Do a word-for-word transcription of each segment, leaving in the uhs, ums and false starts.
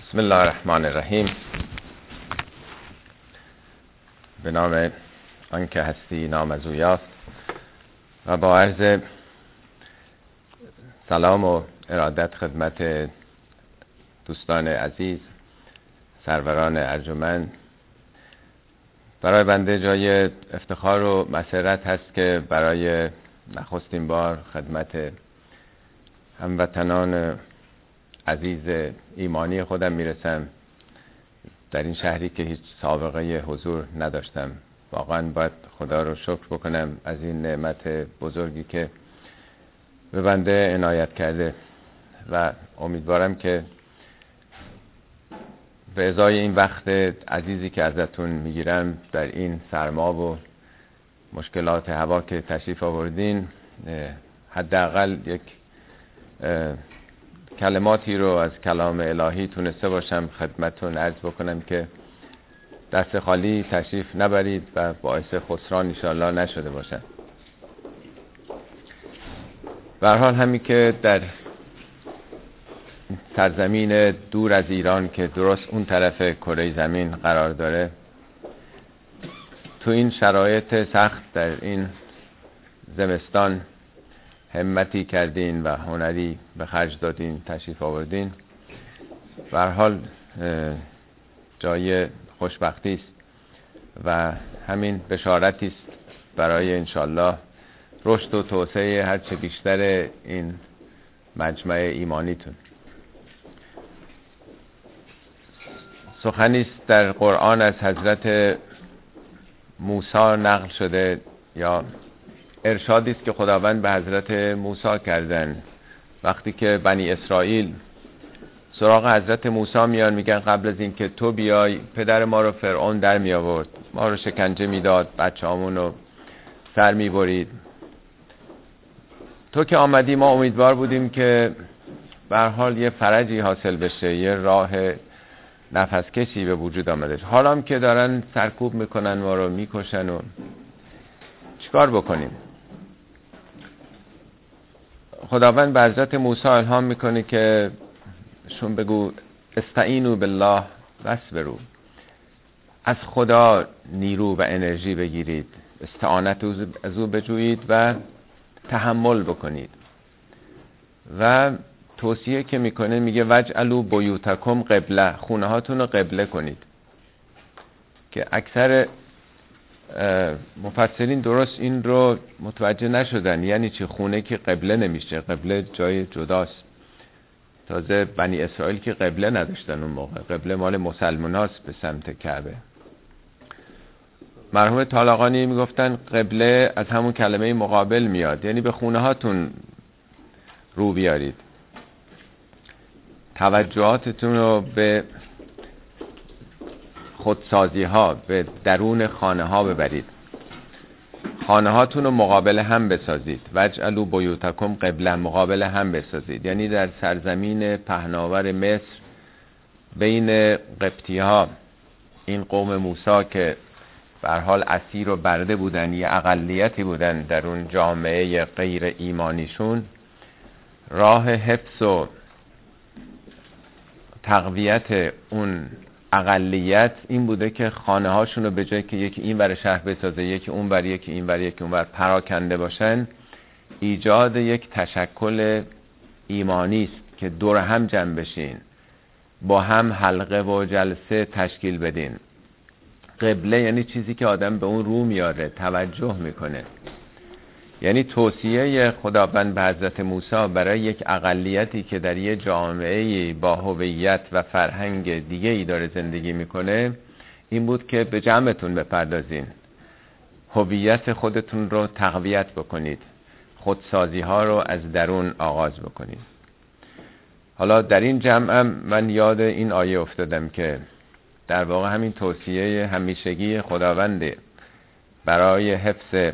بسم الله الرحمن الرحیم. به نام آنکه هستی نامزویاست و با عرض سلام و ارادت خدمت دوستان عزیز، سروران ارجمند، برای بنده جای افتخار و مسرت هست که برای نخستین بار خدمت هموطنان عزیز ایمانی خودم میرسم در این شهری که هیچ سابقه حضور نداشتم. واقعا باید خدا رو شکر بکنم از این نعمت بزرگی که به بنده عنایت کرده و امیدوارم که به ازای این وقت عزیزی که ازتون میگیرم در این سرما و مشکلات هوا که تشریف آوردین، حداقل یک کلماتی رو از کلام الهی تونسته باشم خدمتتون عرض بکنم که دست خالی تشریف نبرید و باعث خسران انشاءالله نشده باشم. به هر حال همین که در سرزمین دور از ایران که درست اون طرف کره زمین قرار داره، تو این شرایط سخت در این زمستان همتی کردین و هنری به خرج دادین، تشریف آوردین. به هر حال جای خوشبختی است و همین بشارتی است برای انشالله رشد و توسعه هرچه بیشتر این مجمع ایمانیتون. سخنی است در قرآن از حضرت موسی نقل شده، یا ارشادی است که خداوند به حضرت موسی کردن وقتی که بنی اسرائیل سراغ حضرت موسی میان، میگن قبل از این که تو بیای پدر ما رو فرعون در می آورد، ما رو شکنجه میداد، بچه‌هامون رو سر میبرید. تو که آمدی ما امیدوار بودیم که به هر حال یه فرجی حاصل بشه، یه راه نفس کشی به وجود آمده. حالا هم که دارن سرکوب میکنن ما رو میکشن و چیکار بکنیم؟ خداوند به حضرت موسی الهام میکنه که شون بگو استعینوا بالله واصبروا، از خدا نیرو و انرژی بگیرید، استعانت از او بجویید و تحمل بکنید. و توصیه که میکنه میگه وجعلوا بیوتکم قبله، خونه هاتون رو قبله کنید. که اکثر مفسرین درست این رو متوجه نشدن، یعنی چه خونه که قبله نمیشه، قبله جای جداست. تازه بنی اسرائیل که قبله نداشتن اون موقع، قبله مال مسلمان هاست به سمت کعبه. مرحوم طالقانی میگفتن قبله از همون کلمه مقابل میاد، یعنی به خونه هاتون رو بیارید، توجهاتتون رو به خودسازی ها، به درون خانه ها ببرید، خانه هاتون رو مقابل هم بسازید. وجعلوا بیوتکم قبله، مقابل هم بسازید. یعنی در سرزمین پهناور مصر بین قبطی ها، این قوم موسی که به هر حال اسیر و برده بودن، یه اقلیتی بودن در اون جامعه غیر ایمانیشون، راه حفظ و تقویت اون اقلیت این بوده که خانه هاشون رو به جای که یکی این ور شهر بسازه، یکی اون ور، یکی این ور، یکی اون ور پراکنده باشن، ایجاد یک تشکل ایمانی است که دور هم جمع بشین، با هم حلقه و جلسه تشکیل بدین. قبله یعنی چیزی که آدم به اون رو میاره، توجه میکنه. یعنی توصیه خداوند به حضرت موسی برای یک اقلیتی که در یک جامعه با هویت و فرهنگ دیگه ای داره زندگی میکنه این بود که به جمعتون بپردازین، هویت خودتون رو تقویت بکنید، خودسازی ها رو از درون آغاز بکنید. حالا در این جمعم من یاد این آیه افتادم که در واقع همین توصیه همیشگی خداونده برای حفظ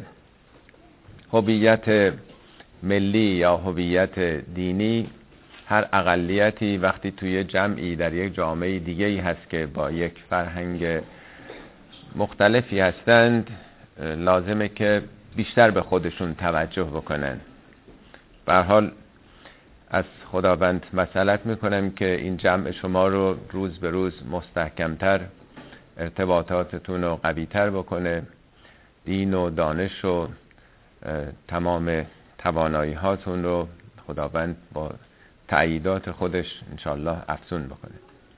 هویت ملی یا هویت دینی. هر اقلیتی وقتی توی جمعی در یک جامعه دیگه‌ای هست که با یک فرهنگ مختلفی هستند، لازمه که بیشتر به خودشون توجه بکنن. به هر حال از خداوند مسئلت میکنم که این جمع شما رو روز به روز مستحکمتر، ارتباطاتتون رو قویتر بکنه، دین و دانش و تمام توانایی هاتون رو خداوند با تأییدات خودش انشالله افزون بکنه.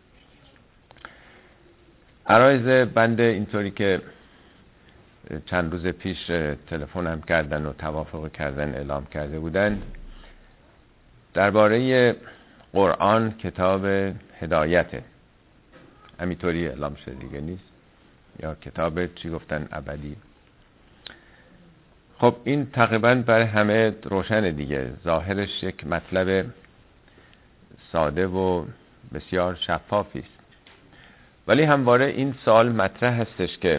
عرایز بنده اینطوری که چند روز پیش تلفن هم کردن و توافق کردن اعلام کرده بودن، درباره قرآن کتاب هدایته، همینطوری اعلام شده دیگه نیست، یا کتاب چی گفتن ابدی. خب این تقریبا برای همه روشن دیگه، ظاهرش یک مطلب ساده و بسیار شفافی است، ولی همواره این سوال مطرح هستش که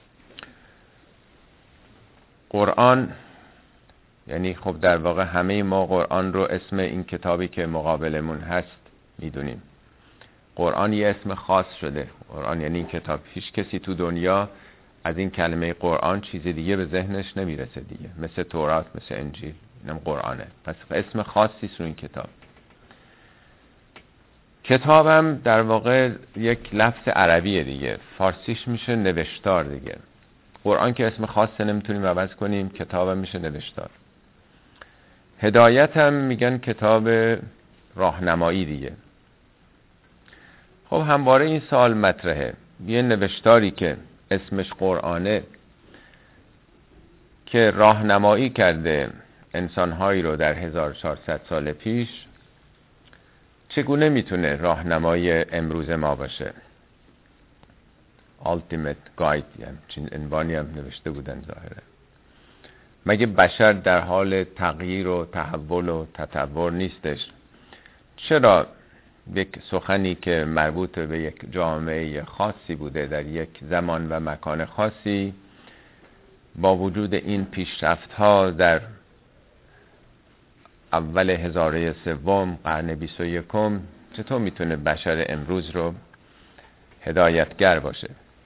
قرآن، یعنی خب در واقع همه ما قرآن رو اسم این کتابی که مقابلمون هست میدونیم. قرآن یه اسم خاص شده، قرآن یعنی این کتاب. هیچ کسی تو دنیا از این کلمه قرآن چیز دیگه به ذهنش نمیرسه دیگه، مثل تورات، مثل انجیل، اینم قرآنه. پس اسم خاصی رو این کتاب. کتابم در واقع یک لفظ عربیه دیگه، فارسیش میشه نوشتار دیگه. قرآن که اسم خاص نمیتونیم عوض کنیم، کتابم میشه نوشتار. هدایت هم میگن کتاب راهنمایی دیگه. خب همواره این سوال مطرحه، یه نوشتاری که اسمش قرآنه که راهنمایی کرده انسانهایی رو در هزار و چهارصد سال پیش، چگونه میتونه راهنمای امروز ما باشه؟ Ultimate Guide، یعنی چین عنوانی هم نوشته بودن ظاهره. مگه بشر در حال تغییر و تحول و تطور نیستش؟ چرا یک سخنی که مربوط به یک جامعه خاصی بوده در یک زمان و مکان خاصی، با وجود این پیشرفت ها در اول هزاره سوم قرن بیست و یکم، چطور میتونه بشر امروز رو هدایتگر باشه؟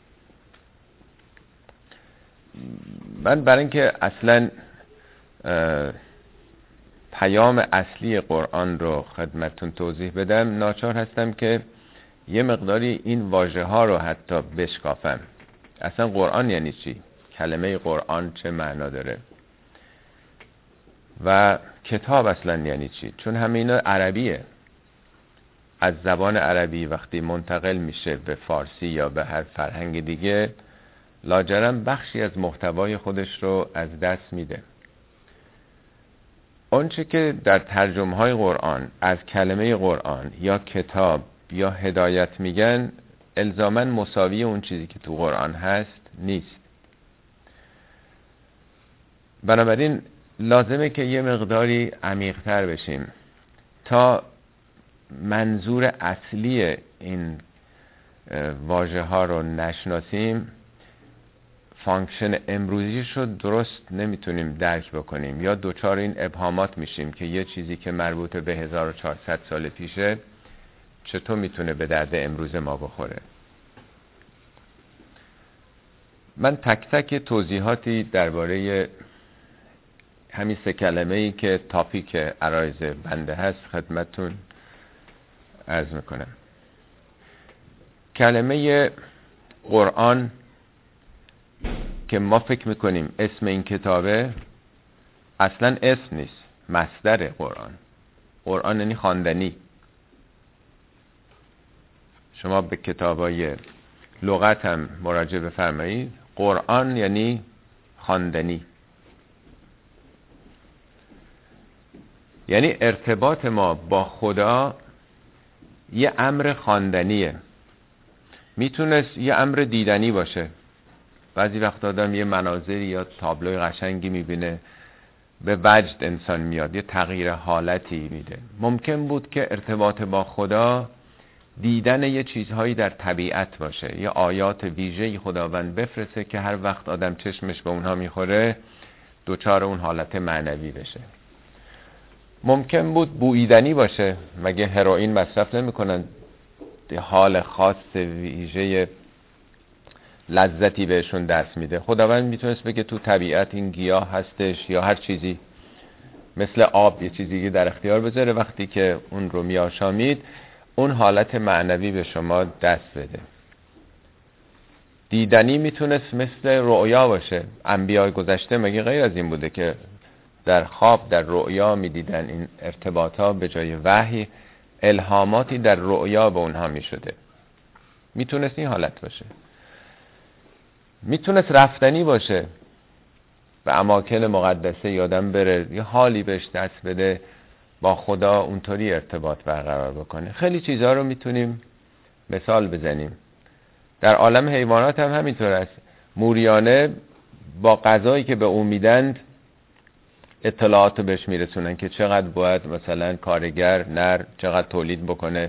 من برای اینکه اصلا پیام اصلی قرآن رو خدمتتون توضیح بدم، ناچار هستم که یه مقداری این واژه ها رو حتی بشکافم. اصلا قرآن یعنی چی؟ کلمه قرآن چه معنا داره؟ و کتاب اصلا یعنی چی؟ چون همه اینا عربیه. از زبان عربی وقتی منتقل میشه به فارسی یا به هر فرهنگ دیگه، لاجرم بخشی از محتوای خودش رو از دست میده. آنچه که در ترجمه های قرآن از کلمه قرآن یا کتاب یا هدایت میگن، الزاماً مساوی اون چیزی که تو قرآن هست نیست. بنابراین لازمه که یه مقداری عمیق‌تر بشیم تا منظور اصلی این واژه ها رو نشناسیم. فانکشن امروزیش رو درست نمیتونیم درک بکنیم، یا دوچار این ابهامات میشیم که یه چیزی که مربوط به هزار و چهارصد سال پیشه چطور میتونه به درد امروز ما بخوره. من تک تک توضیحاتی درباره همین سه کلمه ای که تاپیک عرایز بنده هست خدمتتون عرض میکنم. کلمه قرآن که ما فکر میکنیم اسم این کتابه، اصلا اسم نیست، مصدر قرآن. قرآن یعنی خواندنی. شما به کتابای لغت هم مراجعه بفرمایید، قرآن یعنی خواندنی، یعنی ارتباط ما با خدا یه امر خواندنیه. میتونست یه امر دیدنی باشه. بعضی وقت آدم یه مناظری یا تابلوی قشنگی میبینه، به وجد انسان میاد، یه تغییر حالتی میده. ممکن بود که ارتباط با خدا دیدن یه چیزهایی در طبیعت باشه، یه آیات ویژه‌ای خداوند بفرسته که هر وقت آدم چشمش به اونها میخوره دوچار اون حالت معنوی بشه. ممکن بود بویدنی باشه، مگه هروئین مصرف نمیکنن؟ حال خاص ویژه لذتی بهشون دست میده. خداوند میتونست بگه تو طبیعت این گیاه هستش یا هر چیزی، مثل آب یه چیزی که در اختیار بذاره، وقتی که اون رو میآشامید اون حالت معنوی به شما دست بده. دیدنی میتونست مثل رؤیا باشه. انبیاء گذشته مگه غیر از این بوده که در خواب در رؤیا میدیدن؟ این ارتباطا به جای وحی الهاماتی در رؤیا به اونها میشده. میتونست این حالت باشه. میتونست رفتنی باشه، به اماکن مقدسه یادم بره، یه حالی بهش دست بده، با خدا اونطوری ارتباط برقرار بکنه. خیلی چیزها رو میتونیم مثال بزنیم. در عالم حیوانات هم همینطور است. موریانه با غذایی که به اون میدند اطلاعات رو بهش میرسونن که چقدر باید مثلا کارگر نر چقدر تولید بکنه.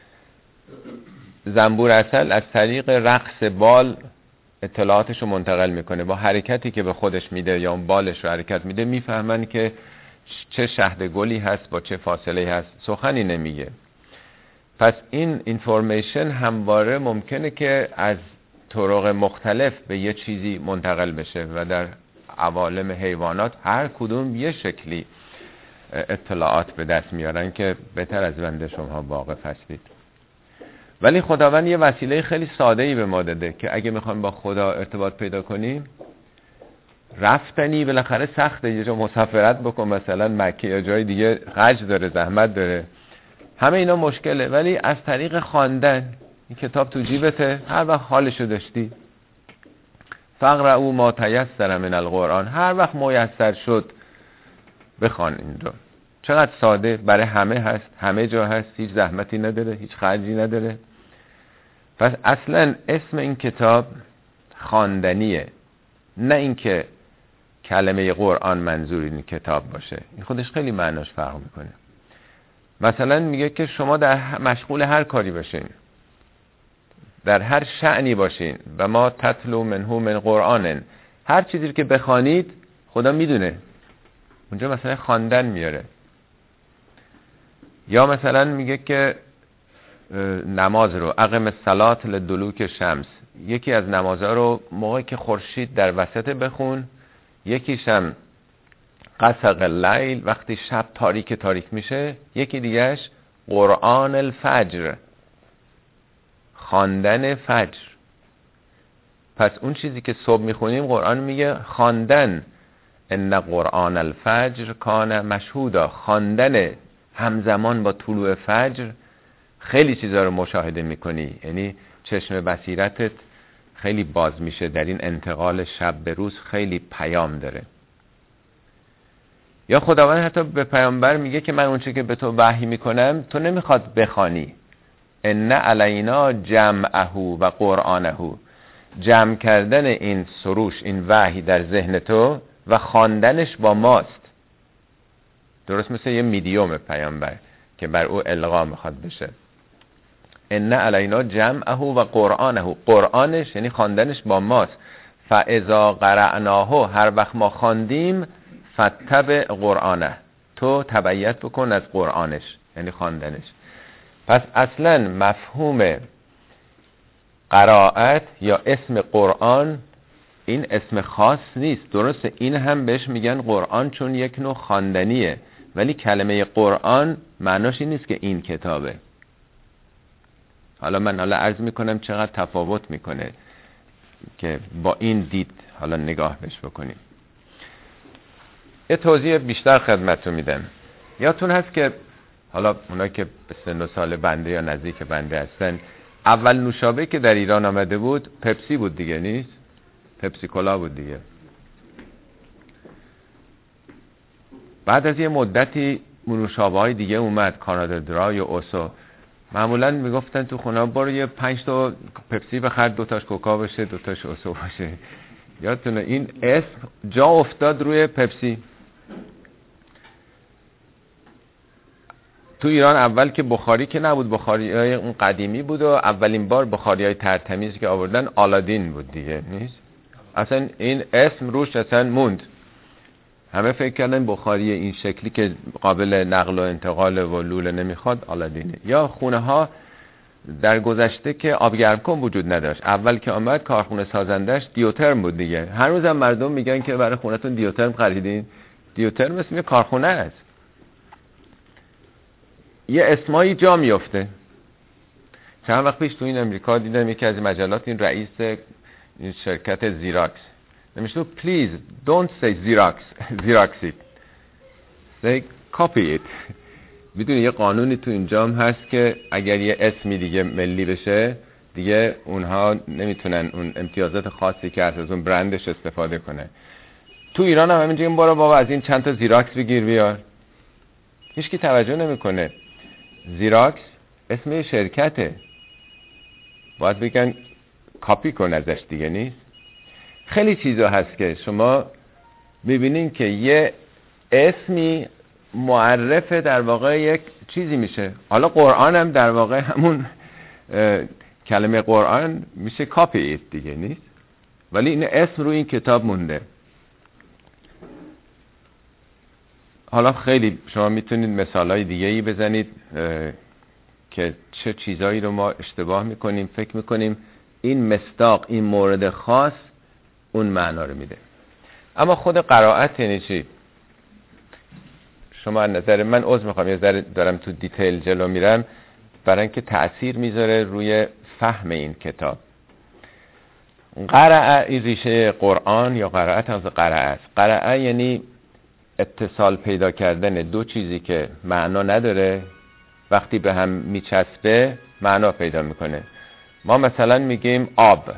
زنبور عسل از طریق رقص بال اطلاعاتش رو منتقل میکنه. با حرکتی که به خودش میده یا اون بالش رو حرکت میده میفهمن که چه شهد گلی هست با چه فاصله هست. سخنی نمیگه. پس این اینفورمیشن همواره ممکنه که از طرق مختلف به یه چیزی منتقل بشه و در عوالم حیوانات هر کدوم یه شکلی اطلاعات به دست میارن که بهتر از بنده شما واقف هستید. ولی خداوند یه وسیله خیلی ساده‌ای به ما داده که اگه میخوایم با خدا ارتباط پیدا کنیم، رفتنی بالاخره سخته. یه جا مسافرت بکن، مثلا مکه یا جای دیگه، خرج داره، زحمت داره، همه اینا مشکله. ولی از طریق خواندن، این کتاب تو جیبته، هر وقت حالشو داشتی فقرؤوا ما تیسر من القرآن، هر وقت میسر شد بخوان این رو. چقدر ساده، برای همه هست، همه جا هست، هیچ زحمتی نداره، هیچ خرجی نداره. پس اصلا اسم این کتاب خواندنیه، نه اینکه کلمه قرآن منظور این کتاب باشه. این خودش خیلی معناش فرق میکنه. مثلا میگه که شما در مشغول هر کاری باشین، در هر شأنی باشین، و ما تتلو منه من قرآن، هر چیزی که بخوانید خدا میدونه. اونجا مثلا خواندن میاره. یا مثلا میگه که نماز رو اقم الصلاة لدلوک شمس، یکی از نمازها رو موقعی که خورشید در وسط بخون، یکیشم قسق اللیل وقتی شب تاریک تاریک میشه، یکی دیگهش قرآن الفجر، خواندن فجر. پس اون چیزی که صبح میخونیم قرآن میگه خواندن، ان قرآن الفجر کان مشهودا، خواندن همزمان با طلوع فجر خیلی چیزا رو مشاهده میکنی، یعنی چشم بصیرتت خیلی باز میشه در این انتقال شب به روز، خیلی پیام داره. یا خداوند حتی به پیامبر میگه که من اونچه که به تو وحی میکنم تو نمیخواد بخوانی، ان علینا جمعه و قرآنه، جمع کردن این سروش، این وحی در ذهن تو و خواندنش با ماست. درست مثل یه میدیوم پیامبر که بر او القا میخواد بشه. ان علینا جمعه و قرآنه، قرآنش یعنی خواندنش با ماست. فاذا قرأناه، هر وقت ما خواندیم، فتبع قرآنه، تو تبعیت بکن از قرآنش یعنی خواندنش. پس اصلا مفهوم قرائت یا اسم قرآن این اسم خاص نیست. درسته این هم بهش میگن قرآن چون یک نوع خواندنیه، ولی کلمه قرآن معناش این نیست که این کتابه. حالا من حالا عرض میکنم چقدر تفاوت میکنه که با این دید حالا نگاه بهش بکنیم. یه توضیح بیشتر خدمتتون میدم. یادتون هست که حالا اونایی که به سن و سال بنده یا نزدیک بنده هستن، اول نوشابه که در ایران آمده بود پپسی بود دیگه، نیست؟ پپسی کولا بود دیگه. بعد از یه مدتی نوشابه های دیگه اومد، کانادا درای و اوسو. معمولا میگفتن تو خونه برو یه پنج تا پپسی بخر، دو تاش کوکا باشه، دو تاش اوسو باشه. یادتونه این اسم جا افتاد روی پپسی. تو ایران اول که بخاری که نبود، بخاری های اون قدیمی بود و اولین بار بخاری های ترتمیزی که آوردن آلادین بود دیگه، نیست؟ اصلا این اسم روش اصلا موند. همه فکر کردن بخاری این شکلی که قابل نقل و انتقال و لوله نمیخواد آلادینه. یا خونه ها در گذشته که آب گرم کن وجود نداشت، اول که آمد کارخونه سازندش دیوترم بود دیگه. هر روز هم مردم میگن که برای خونتون دیوترم خریدین، دیوترم اسم یه کارخونه است. یه اسمایی جا میفته. چند وقت پیش تو این امریکا دیدم یکی از مجلات این رئیس این شرکت زیراکس نمیشه please don't say Xerox Xerox it say copy it. میدونی یه قانونی تو اینجا هم هست که اگر یه اسمی دیگه ملی بشه دیگه اونها نمیتونن اون امتیازات خاصی که از اون برندش استفاده کنه. تو ایران هم همینجوری برو بابا از این چند تا زیراکس بگیر بیار. هیچ کی توجه نمیکنه. زیراکس اسم یه شرکته، باید بگن کاپی کن ازش دیگه نیست. خیلی چیزا هست که شما میبینین که یه اسمی معرف در واقع یک چیزی میشه. حالا قرآن هم در واقع همون کلمه قرآن میشه کاپی ایت دیگه نیست، ولی این اسم روی این کتاب مونده. حالا خیلی شما میتونید مثالای دیگه ای بزنید که چه چیزایی رو ما اشتباه میکنیم، فکر میکنیم این مصداق این مورد خاص اون معنا رو میده. اما خود قرائت یعنی چی؟ شما از نظر من عذر میخوام یه ذره دارم تو دیتیل جلو میرم برای اینکه تأثیر میذاره روی فهم این کتاب. قرأ این ریشه قرآن یا قرائت از قرأ است. قرأ یعنی اتصال پیدا کردن دو چیزی که معنا نداره وقتی به هم میچسبه معنا پیدا میکنه. ما مثلا میگیم آب،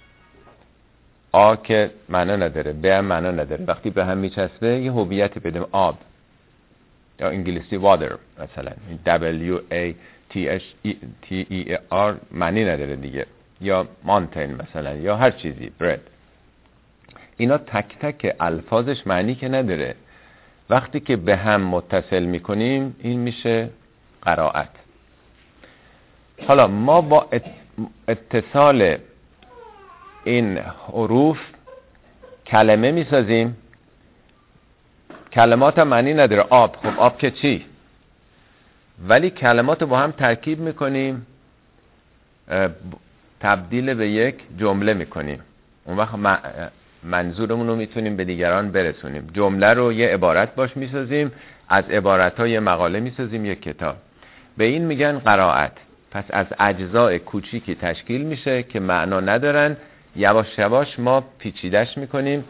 آ که معنا نداره، ب هم معنا نداره، وقتی به هم میچسبه یه هویتی بدیم آب. یا انگلیسی water مثلا W A T E R معنی نداره دیگه، یا mountain مثلا، یا هر چیزی bread. اینا تک تک الفاظش معنی که نداره، وقتی که به هم متصل میکنیم این میشه قرائت. حالا ما با اتصال این حروف کلمه میسازیم. کلمات هم معنی نداره. آب، خب آب که چی؟ ولی کلمات رو با هم ترکیب میکنیم، تبدیل به یک جمله میکنیم. اون وقت منظورمون رو میتونیم به دیگران برسونیم. جمله رو یه عبارت باش میسازیم، از عبارت‌ها یه مقاله میسازیم، یک کتاب. به این میگن قرائت. پس از اجزاء کوچیکی تشکیل میشه که معنا ندارن، یواش یواش ما پیچیدش میکنیم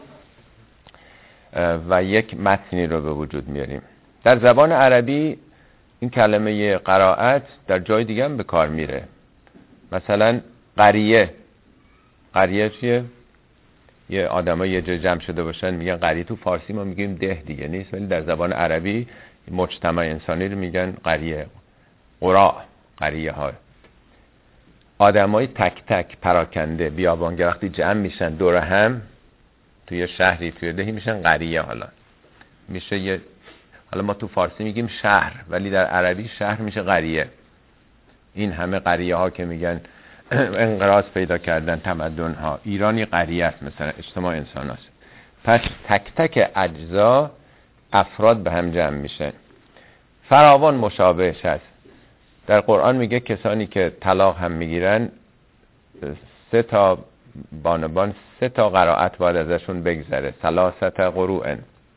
و یک متنی رو به وجود میاریم. در زبان عربی این کلمه قرائت در جای دیگه هم به کار میره. مثلا قریه. قریه چیه؟ یه آدمای یه جا جمع شده باشن میگن قریه. تو فارسی ما میگیم ده دیگه نیست، ولی در زبان عربی مجتمع انسانی رو میگن قریه. قرا، قریه ها. آدمای تک تک پراکنده بیابانگه وقتی جمع میشن دور هم توی شهری توی دهی میشن قریه. حالا میشه یه، حالا ما تو فارسی میگیم شهر ولی در عربی شهر میشه قریه. این همه قریه ها که میگن انقراض پیدا کردن تمدن ها، ایرانی قریه است مثلا، اجتماع انسان هست. پس تک تک اجزا افراد به هم جمع میشن. فراوان مشابهش هست. در قرآن میگه کسانی که طلاق هم میگیرن سه تا بانوان سه تا قرائت باید ازشون بگذره. ثلاثت قروء،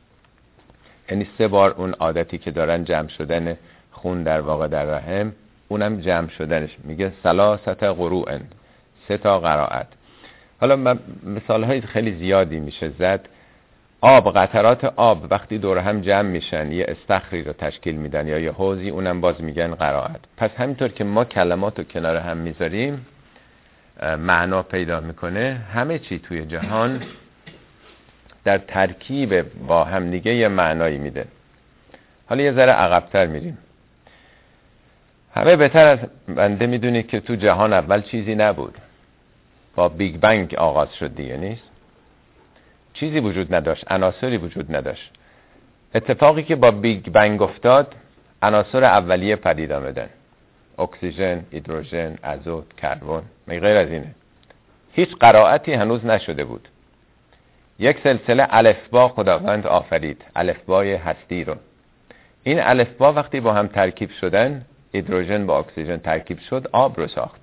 یعنی سه بار اون عادتی که دارن جمع شدن خون در واقع در رحم، اونم جمع شدنش میگه ثلاثت قروء، سه تا قرائت. حالا مثال های خیلی زیادی میشه زد. آب، قطرات آب وقتی دور هم جمع میشن یه استخری رو تشکیل میدن یا یه حوضی، اونم باز میگن قرائت. پس همینطور که ما کلمات رو کنار هم میذاریم معنا پیدا میکنه. همه چی توی جهان در ترکیب با هم دیگه یه معنایی میده. حالا یه ذره عقب‌تر میریم. همه بهتر از بنده میدونید که تو جهان اول چیزی نبود، با بیگ بنگ آغاز شد دیگه نیست. چیزی وجود نداشت، عناصری وجود نداشت. اتفاقی که با بیگ بنگ افتاد عناصر اولیه پدید آمدن. اکسیژن، هیدروژن، آزوت، کربن، غیر از اینه. هیچ قرائتی هنوز نشده بود. یک سلسله الفبا خداوند آفرید، الفبای هستی رو. این الفبا وقتی با هم ترکیب شدن، هیدروژن با اکسیژن ترکیب شد، آب رو ساخت.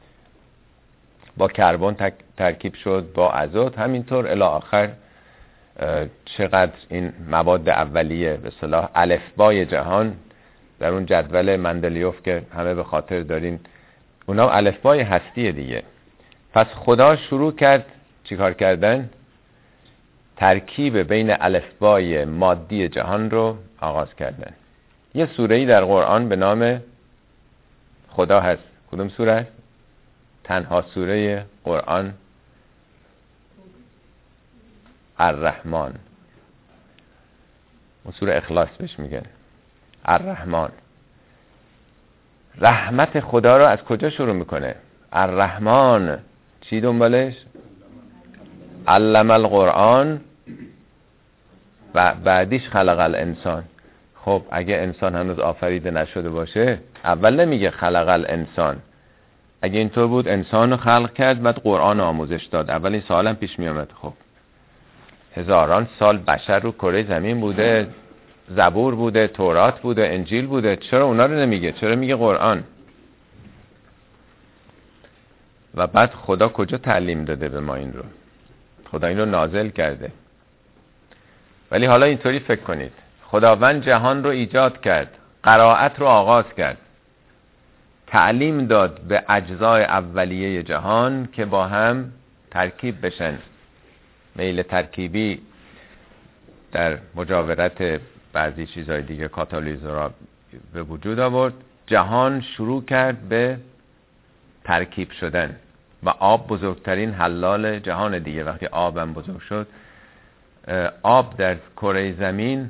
با کربن ترکیب شد با آزوت، همینطور الی آخر چقدر این مواد اولیه به اصطلاح الفبای جهان در اون جدول مندلیوف که همه به خاطر دارین، اونا الفبای هستیه دیگه. پس خدا شروع کرد چیکار کردن؟ ترکیب بین الفبای مادی جهان رو آغاز کردن. یه سوره‌ای در قرآن به نام خدا هست. کدوم سوره است؟ تنها سوره قرآن الرحمن. اون سوره اخلاص بهش میگن الرحمن. رحمت خدا رو از کجا شروع میکنه؟ الرحمن. چی دنبالش؟ علم القرآن و بعدیش خلق الانسان. خب اگه انسان هنوز آفریده نشده باشه اول نمیگه خلق الانسان. اگه اینطور بود انسان رو خلق کرد بعد قرآن آموزش داد. اول این سوالم پیش میامد، خب هزاران سال بشر رو کره زمین بوده، زبور بوده، تورات بوده، انجیل بوده، چرا اونا رو نمیگه؟ چرا میگه قرآن؟ و بعد خدا کجا تعلیم داده به ما این رو؟ خدا این رو نازل کرده. ولی حالا اینطوری فکر کنید، خداوند جهان رو ایجاد کرد، قرائت رو آغاز کرد، تعلیم داد به اجزای اولیه جهان که با هم ترکیب بشن. میل ترکیبی در مجاورت بعضی چیزهای دیگه کاتالیزورها به وجود آورد. جهان شروع کرد به ترکیب شدن و آب بزرگترین حلال جهان دیگه. وقتی آبم بزرگ شد، آب در کره زمین،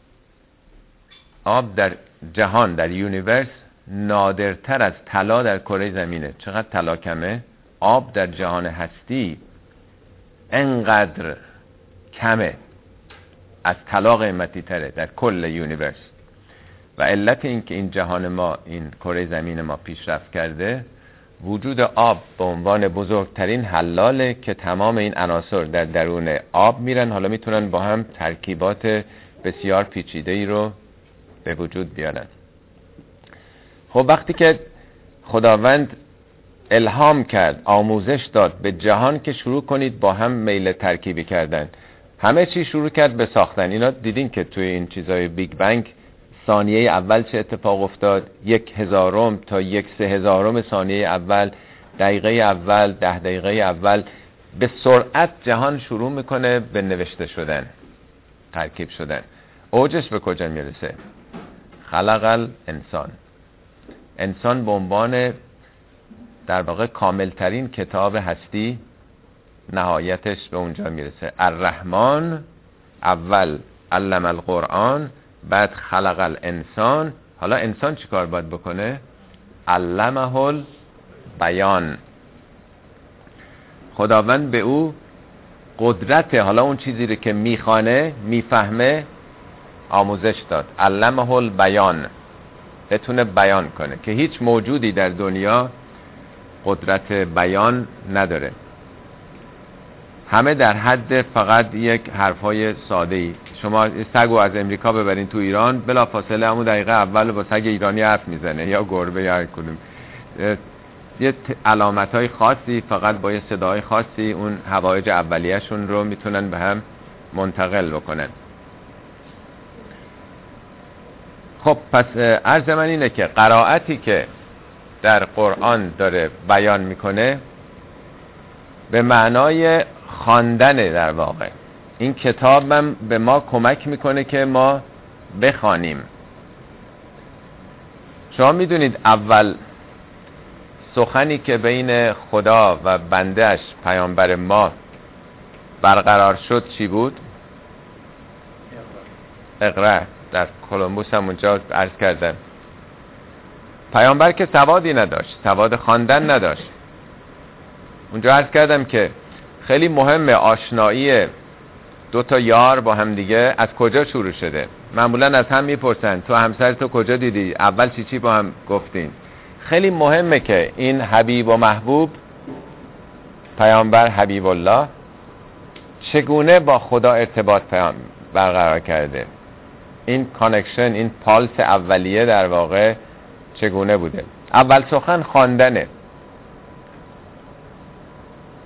آب در جهان، در یونیورس نادرتر از طلا در کره زمینه. چقدر طلا کمه؟ آب در جهان هستی انقدر کمه، از طلا قیمتی تره در کل یونیورس. و علت این که این جهان ما، این کره زمین ما پیشرفت کرده، وجود آب به عنوان بزرگترین حلاله که تمام این عناصر در درون آب میرن، حالا میتونن با هم ترکیبات بسیار پیچیده‌ای رو به وجود بیارن. خب وقتی که خداوند الهام کرد، آموزش داد به جهان که شروع کنید با هم میل ترکیبی کردن، همه چی شروع کرد به ساختن. اینا دیدین که توی این چیزای بیگ بنگ ثانیه اول چه اتفاق افتاد؟ یک هزارم تا یک سه هزارم ثانیه اول، دقیقه اول، ده دقیقه اول، به سرعت جهان شروع میکنه به نوشته شدن، ترکیب شدن. اوجش به کجا میرسه؟ خلق الانسان. انسان به عنوان در واقع کاملترین کتاب هستی نهایتش به اونجا میرسه. الرحمن اول علم القرآن، بعد خلق الانسان. حالا انسان چی کار باید بکنه؟ علمه البیان. خداوند به او قدرت، حالا اون چیزی رو که میخوانه میفهمه آموزش داد. علمه البیان، بتونه بیان کنه، که هیچ موجودی در دنیا قدرت بیان نداره. همه در حد فقط یک حرفای ساده ای. شما سگو از امریکا ببرین تو ایران، بلا فاصله همون دقیقه اول با سگ ایرانی حرف میزنه، یا گربه یا هر کدوم. یه علامت های خاصی، فقط با یه صدای خاصی اون حوایج اولیه‌شون رو میتونن به هم منتقل بکنن. خب پس عرض من اینه که قرائتی که در قرآن داره بیان میکنه به معنای خواندن. در واقع این کتاب هم به ما کمک میکنه که ما بخوانیم. شما میدونید اول سخنی که بین خدا و بندهش پیامبر ما برقرار شد چی بود؟ اقرا. در کولومبوس هم اونجا عرض کردم پیامبر که سوادی نداشت، سواد خواندن نداشت. اونجا عرض کردم که خیلی مهمه آشنایی دو تا یار با هم دیگه از کجا شروع شده. معمولا از هم میپرسن تو همسر تو کجا دیدی؟ اول چی چی با هم گفتین؟ خیلی مهمه که این حبیب و محبوب پیامبر حبیب الله چگونه با خدا ارتباط برقرار کرده، این کانکشن، این پالس اولیه در واقع چگونه بوده. اول سخن خواندنه.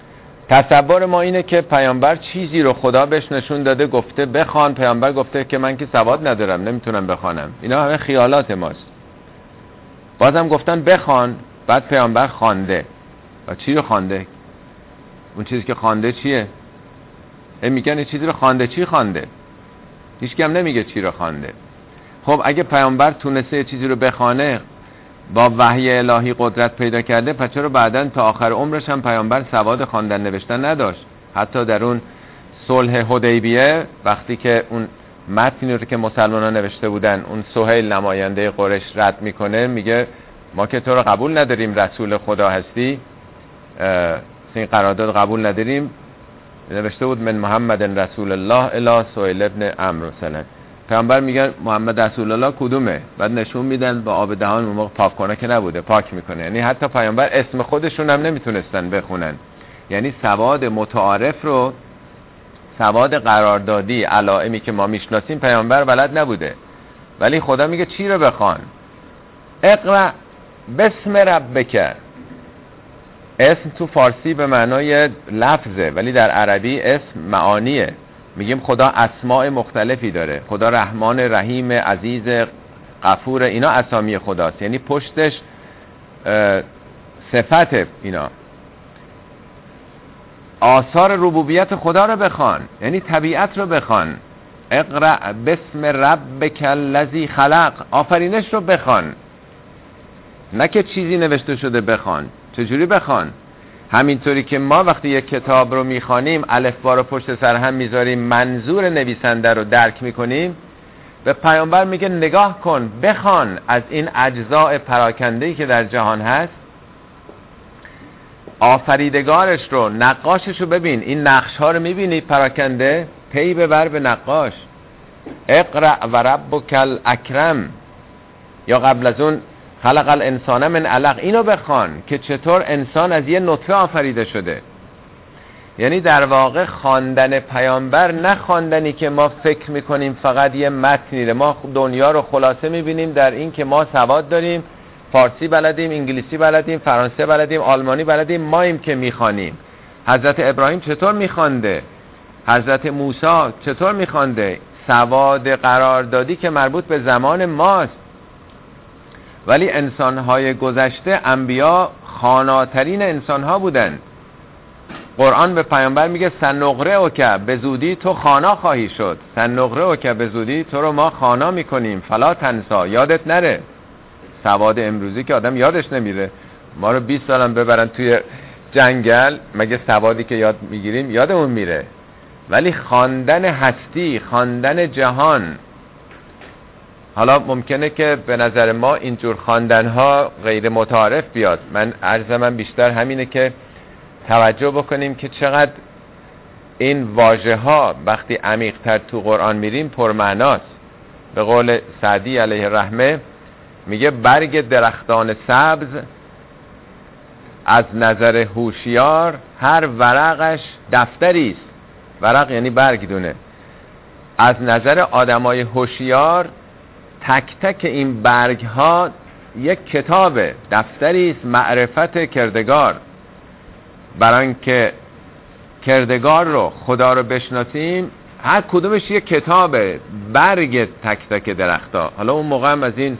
تصور ما اینه که پیامبر چیزی رو خدا بهش نشون داده، گفته بخوان، پیامبر گفته که من که سواد ندارم نمیتونم بخوانم. اینا همه خیالات ماست. بازم گفتن بخوان، بعد پیامبر خوانده. و چی رو خوانده؟ اون چیزی که خوانده چیه؟ میگن این چیزی رو خوانده. چی خوانده؟ هیچ کم نمیگه چی رو خوانده. خب اگه پیامبر تونسته یه چیزی رو بخوانه، با وحی الهی قدرت پیدا کرده، پس چرا بعداً تا آخر عمرش هم پیامبر سواد خواندن نوشتن نداشت؟ حتی در اون صلح حدیبیه وقتی که اون متنی رو که مسلمانان نوشته بودن، اون سهیل نماینده قریش رد میکنه، میگه ما که تو رو قبول نداریم، رسول خدا هستی، این قرارداد قبول نداریم. نوشته بود من محمد رسول الله الی سهیل ابن عمرو مثلا. پیامبر میگن محمد رسول الله کدومه؟ بعد نشون میدن با آب دهان. اون موقع پاک کنه که نبوده، پاک میکنه. یعنی حتی پیامبر اسم خودشون هم نمیتونستن بخونن. یعنی سواد متعارف رو، سواد قراردادی علائمی که ما میشناسیم، پیامبر بلد نبوده. ولی خدا میگه چی رو بخوان؟ اقرأ بسم ربک. اسم تو فارسی به معنای لفظه، ولی در عربی اسم معانیه. میگیم خدا اسماء مختلفی داره. خدا رحمان، رحیم، عزیز، غفور، اینا اسامی خداست. یعنی پشتش صفت اینا. آثار ربوبیت خدا رو بخوان، یعنی طبیعت رو بخوان. اقرأ بسم ربک الذی خلق. آفرینش رو بخوان، نه که چیزی نوشته شده بخوان. چجوری بخوان؟ همینطوری که ما وقتی یک کتاب رو میخوانیم، الفبا رو پشت سر هم میذاریم، منظور نویسنده رو درک میکنیم، به پیامبر میگه نگاه کن، بخوان از این اجزاء پراکنده‌ای که در جهان هست، آفریدگارش رو، نقاشش رو ببین. این نقش ها رو میبینی پراکنده، پی ببر به نقاش. اقرأ و ربک الاکرم. یا قبل از اون خلق الانسان من علق. اینو بخوان که چطور انسان از یه نطفه آفریده شده. یعنی در واقع خواندن پیامبر، نه خواندنی که ما فکر میکنیم فقط یه متنیه. ما دنیا رو خلاصه میبینیم در این که ما سواد داریم، فارسی بلدیم، انگلیسی بلدیم، فرانسه بلدیم، آلمانی بلدیم، ماییم که میخوانیم. حضرت ابراهیم چطور میخوانده؟ حضرت موسی چطور میخوانده؟ سواد قراردادی که مربوط به زمان ماست. ولی انسانهای گذشته، انبیا خواناترین انسانها بودن. قرآن به پیامبر میگه سنقرئک، به زودی تو خوانا خواهی شد. سنقرئک، به زودی تو رو ما خوانا میکنیم. فلا تنسا، یادت نره. سواد امروزی که آدم یادش نمیره. ما رو بیست سالم ببرن توی جنگل، مگه سوادی که یاد میگیریم یادمون میره؟ ولی خواندن هستی، خواندن جهان. حالا ممکنه که به نظر ما اینجور خواندن‌ها غیر متعارف بیاد. من عرض من بیشتر همینه که توجه بکنیم که چقدر این واژه‌ها وقتی عمیق‌تر تو قرآن میریم پرمعناست. به قول سعدی علیه رحمه میگه برگ درختان سبز از نظر هوشیار هر ورقش دفتری است. ورق یعنی برگ دونه. از نظر آدمای هوشیار تک تک این برگ ها یک کتابه، دفتری است، معرفت کردگار. برای اینکه کردگار رو، خدا رو بشناسیم، هر کدومش یک کتابه، برگ تک تک درختا. حالا اون موقع هم از این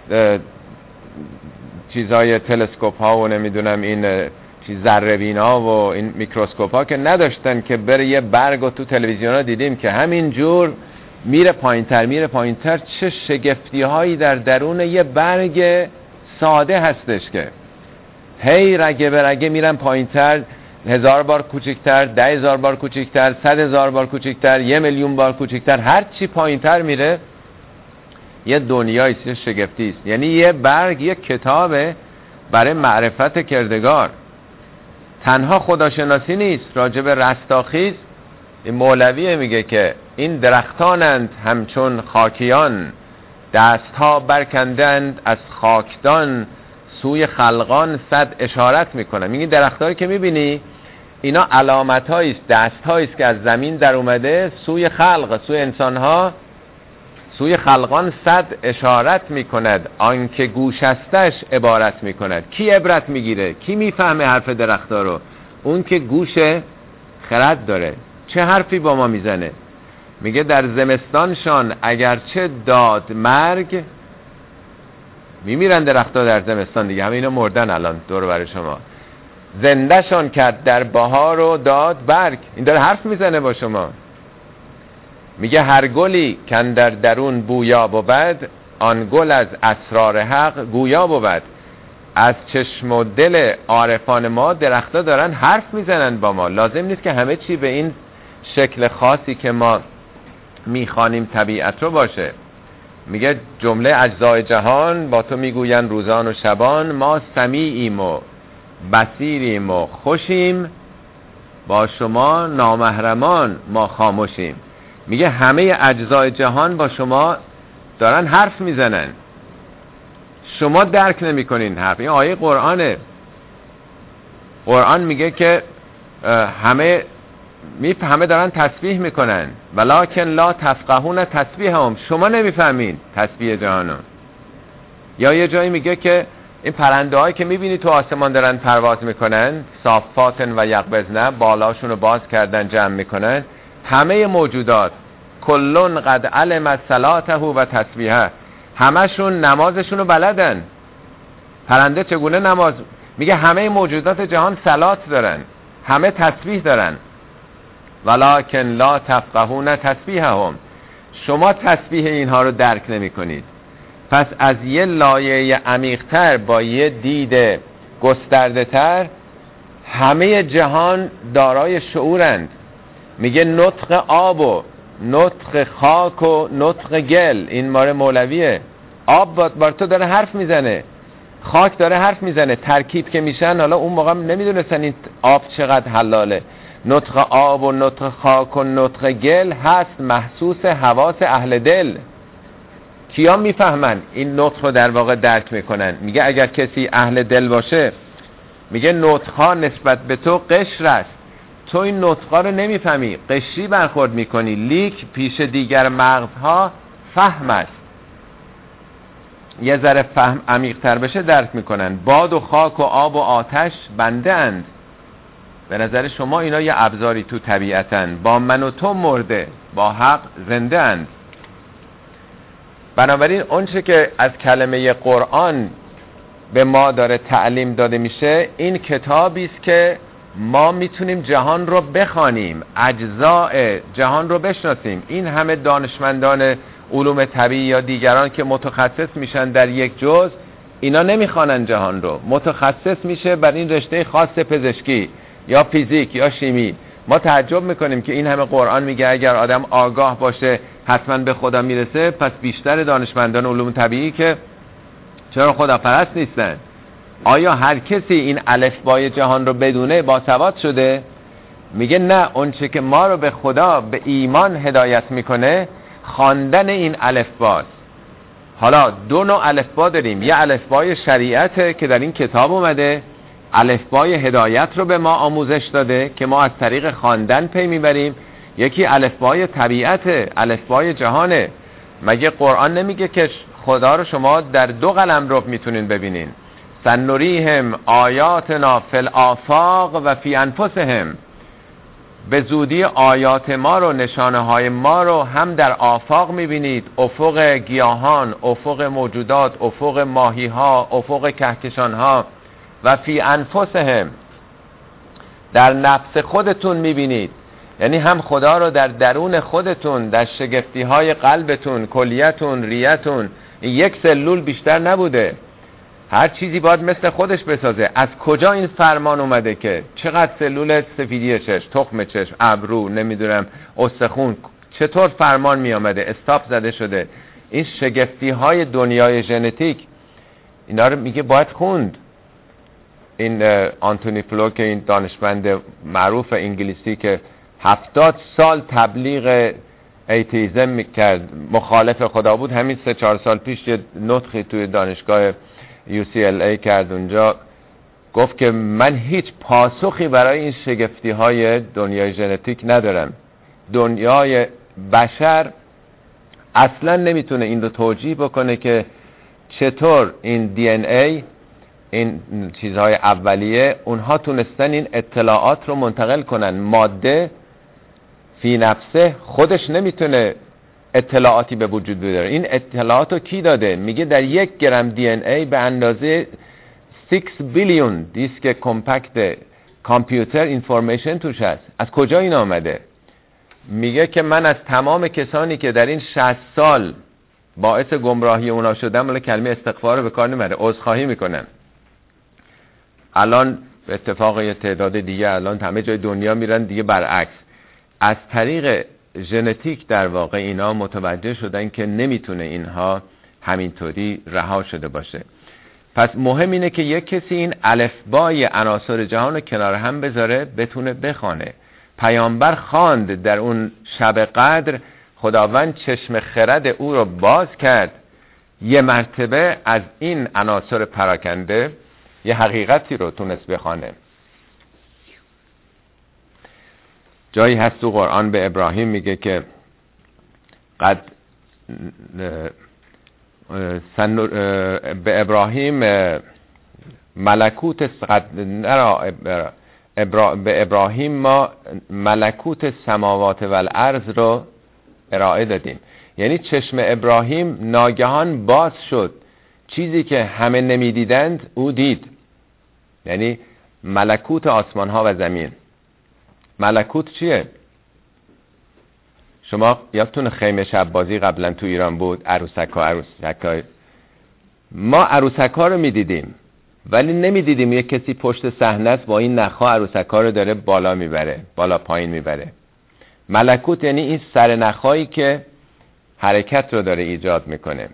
چیزای تلسکوپ ها و نمیدونم این چیز ذره بینا و این میکروسکوپ ها که نداشتن که بره یه برگ رو تو تلویزیون ها دیدیم که همین جور میره پایینتر میره پایینتر. چه شگفتی هایی در درون یه برگ ساده هستش که هی رگه به رگه میرن پایینتر، هزار بار کوچکتر، ده هزار بار کوچکتر، صد هزار بار کوچکتر، یه میلیون بار کوچکتر. هر چی پایینتر میره یه دنیای شگفتی است. یعنی یه برگ یک کتابه برای معرفت کردگار. تنها خداشناسی نیست، راجب رستاخیز این مولوی میگه که این درختانند همچون خاکیان، دستها برکندند از خاکدان، سوی خلقان صد اشارت میکنه. میگه درختایی که میبینی اینا علامت هاییست، دست هاییست که از زمین در اومده سوی خلق، سوی انسانها، سوی خلقان صد اشارت میکند. آنکه گوش هستش عبارت میکند. کی عبرت میگیره؟ کی میفهمه حرف درختا رو؟ اون که گوش خرد داره. چه حرفی با ما میزنه؟ میگه در زمستانشان اگرچه داد مرگ، میمیرن درختها در زمستان دیگه، همه اینا مردن الان دور بر شما. زندهشان کرد در بهار و داد برگ. این داره حرف میزنه با شما. میگه هر گلی کن در درون بویا بود، آن گل از اسرار حق گویا بود. از چشم و دل عارفان ما درختها دارن حرف میزنن با ما. لازم نیست که همه چی به این شکل خاصی که ما میخوانیم طبیعت رو باشه. میگه جمله اجزای جهان با تو میگوین روزان و شبان، ما سمیعیم و بصیریم و خوشیم، با شما نامحرمان ما خاموشیم. میگه همه اجزای جهان با شما دارن حرف میزنن، شما درک نمی کنین حرف. این آیه قرآنه. قرآن میگه که همه میفهمه دارن تسبیح میکنن، ولکن لا تفقهون تسبیحهم، شما نمیفهمین تسبیح جهانو. یا یه جایی میگه که این پرنده هایی که میبینی تو آسمان دارن پرواز میکنن، صافاتن و یقبضن، بالاشون رو باز کردن جمع میکنن، همه موجودات کلون قد علم صلاته و تسبیحه، همشون نمازشون رو بلدن. پرنده چگونه نماز؟ میگه همه موجودات جهان صلات دارن، همه تسبیح دارن، ولکن لا تفقهون تسبیحهم، شما تسبیح اینها رو درک نمی کنید. پس از یه لایه عمیق‌تر با یه دید گسترده تر همه جهان دارای شعورند. میگه نطق آب و نطق خاک و نطق گل، این ماره مولویه. آب بار تو داره حرف میزنه، خاک داره حرف میزنه، ترکیب که میشن. حالا اون موقع نمیدونستن این آب چقدر حلاله. نطق آب و نطق خاک و نطق گل هست محسوس حواس اهل دل. کیا میفهمن این نطق رو در واقع درک میکنن؟ میگه اگر کسی اهل دل باشه، میگه نطقها نسبت به تو قشر است، تو این نطقها رو نمیفهمی، قشری برخورد میکنی، لیک پیش دیگر مغزها فهم است. یه ذره فهم عمیق‌تر بشه درک میکنن. باد و خاک و آب و آتش بنده اند، به نظر شما اینا یه ابزاری تو طبیعتن، با من و تو مرده، با حق زنده اند. بنابراین اونچه که از کلمه قرآن به ما داره تعلیم داده میشه، این کتابی است که ما میتونیم جهان رو بخوانیم، اجزاء جهان رو بشناسیم. این همه دانشمندان علوم طبیعی یا دیگران که متخصص میشن در یک جزء، اینا نمیخوانن جهان رو، متخصص میشه بر این رشته خاص پزشکی یا فیزیک یا شیمی. ما تعجب میکنیم که این همه قرآن میگه اگر آدم آگاه باشه حتما به خدا میرسه، پس بیشتر دانشمندان علوم طبیعی که چرا خداپرست نیستن؟ آیا هر کسی این الفبای جهان رو بدونه باسواد شده؟ میگه نه، اون چه که ما رو به خدا، به ایمان هدایت میکنه خواندن این الفباست. حالا دو نوع الفبا داریم، یه الفبای شریعته که در این کتاب اومده، الفبای هدایت رو به ما آموزش داده که ما از طریق خواندن پی میبریم. یکی الفبای طبیعته، الفبای جهانه. مگه قرآن نمیگه که خدا رو شما در دو قلمرو میتونین ببینین؟ سنریهم آیاتنا فی الآفاق و فی انفسهم، به زودی آیات ما رو، نشانه های ما رو هم در آفاق میبینید، افق گیاهان، افق موجودات، افق ماهی ها، افق کهکشان ها، و فی انفسهم، در نفس خودتون میبینید. یعنی هم خدا رو در درون خودتون، در شگفتی های قلبتون، کلیتون، ریتون. یک سلول بیشتر نبوده، هر چیزی باید مثل خودش بسازه. از کجا این فرمان اومده که چقدر سلول سفیدی چشم، تخم چشم، ابرو، نمیدونم استخون، چطور فرمان می آمده؟ استاپ زده شده. این شگفتی های دنیای ژنتیک، اینا رو میگه باید خوند. این آنتونی فلو که این دانشمند معروف انگلیسی که هفتاد سال تبلیغ ایتیزم میکرد، مخالف خدا بود، همین سه چهار سال پیش یه نطقی توی دانشگاه یو سی ال ای کرد. اونجا گفت که من هیچ پاسخی برای این شگفتی های دنیای ژنتیک ندارم. دنیای بشر اصلا نمیتونه این رو توجیه بکنه که چطور این دی ان ای این چیزهای اولیه، اونها تونستن این اطلاعات رو منتقل کنن. ماده فی نفسه خودش نمیتونه اطلاعاتی به وجود بیاره. این اطلاعات رو کی داده؟ میگه در یک گرم دی ان ای به اندازه شش بیلیون دیسک کمپکت کامپیوتر اینفورمیشن توش هست. از کجا این آمده؟ میگه که من از تمام کسانی که در این شصت سال باعث گمراهی اونا شدم، ولی کلمه استغفار رو به کار نمیبره، عذرخواهی میکنم. الان به اتفاق یه تعداد دیگه الان همه جای دنیا میرن دیگه برعکس، از طریق ژنتیک در واقع اینا متوجه شدن که نمیتونه اینها همینطوری رها شده باشه. پس مهم اینه که یک کسی این الفبای عناصر جهان رو کنار هم بذاره، بتونه بخونه. پیامبر خواند در اون شب قدر، خداوند چشم خرد او رو باز کرد، یه مرتبه از این عناصر پراکنده یه حقیقتی رو تونست بخونه. جایی هست تو قرآن به ابراهیم میگه که قد سن به ابراهیم ملکوت قد نرا ابرا به ابراهیم ما ملکوت سماوات و الارض رو ارائه دادیم. یعنی چشم ابراهیم ناگهان باز شد، چیزی که همه نمیدیدند او دید. یعنی ملکوت آسمان ها و زمین. ملکوت چیه؟ شما یادتون خیمه شب بازی قبلا تو ایران بود، عروسک ها عروسک های ما عروسک ها رو میدیدیم، ولی نمیدیدیم یک کسی پشت صحنه است با این نخها عروسک ها رو داره بالا میبره، بالا پایین میبره. ملکوت یعنی این سر نخهایی که حرکت رو داره ایجاد میکنه.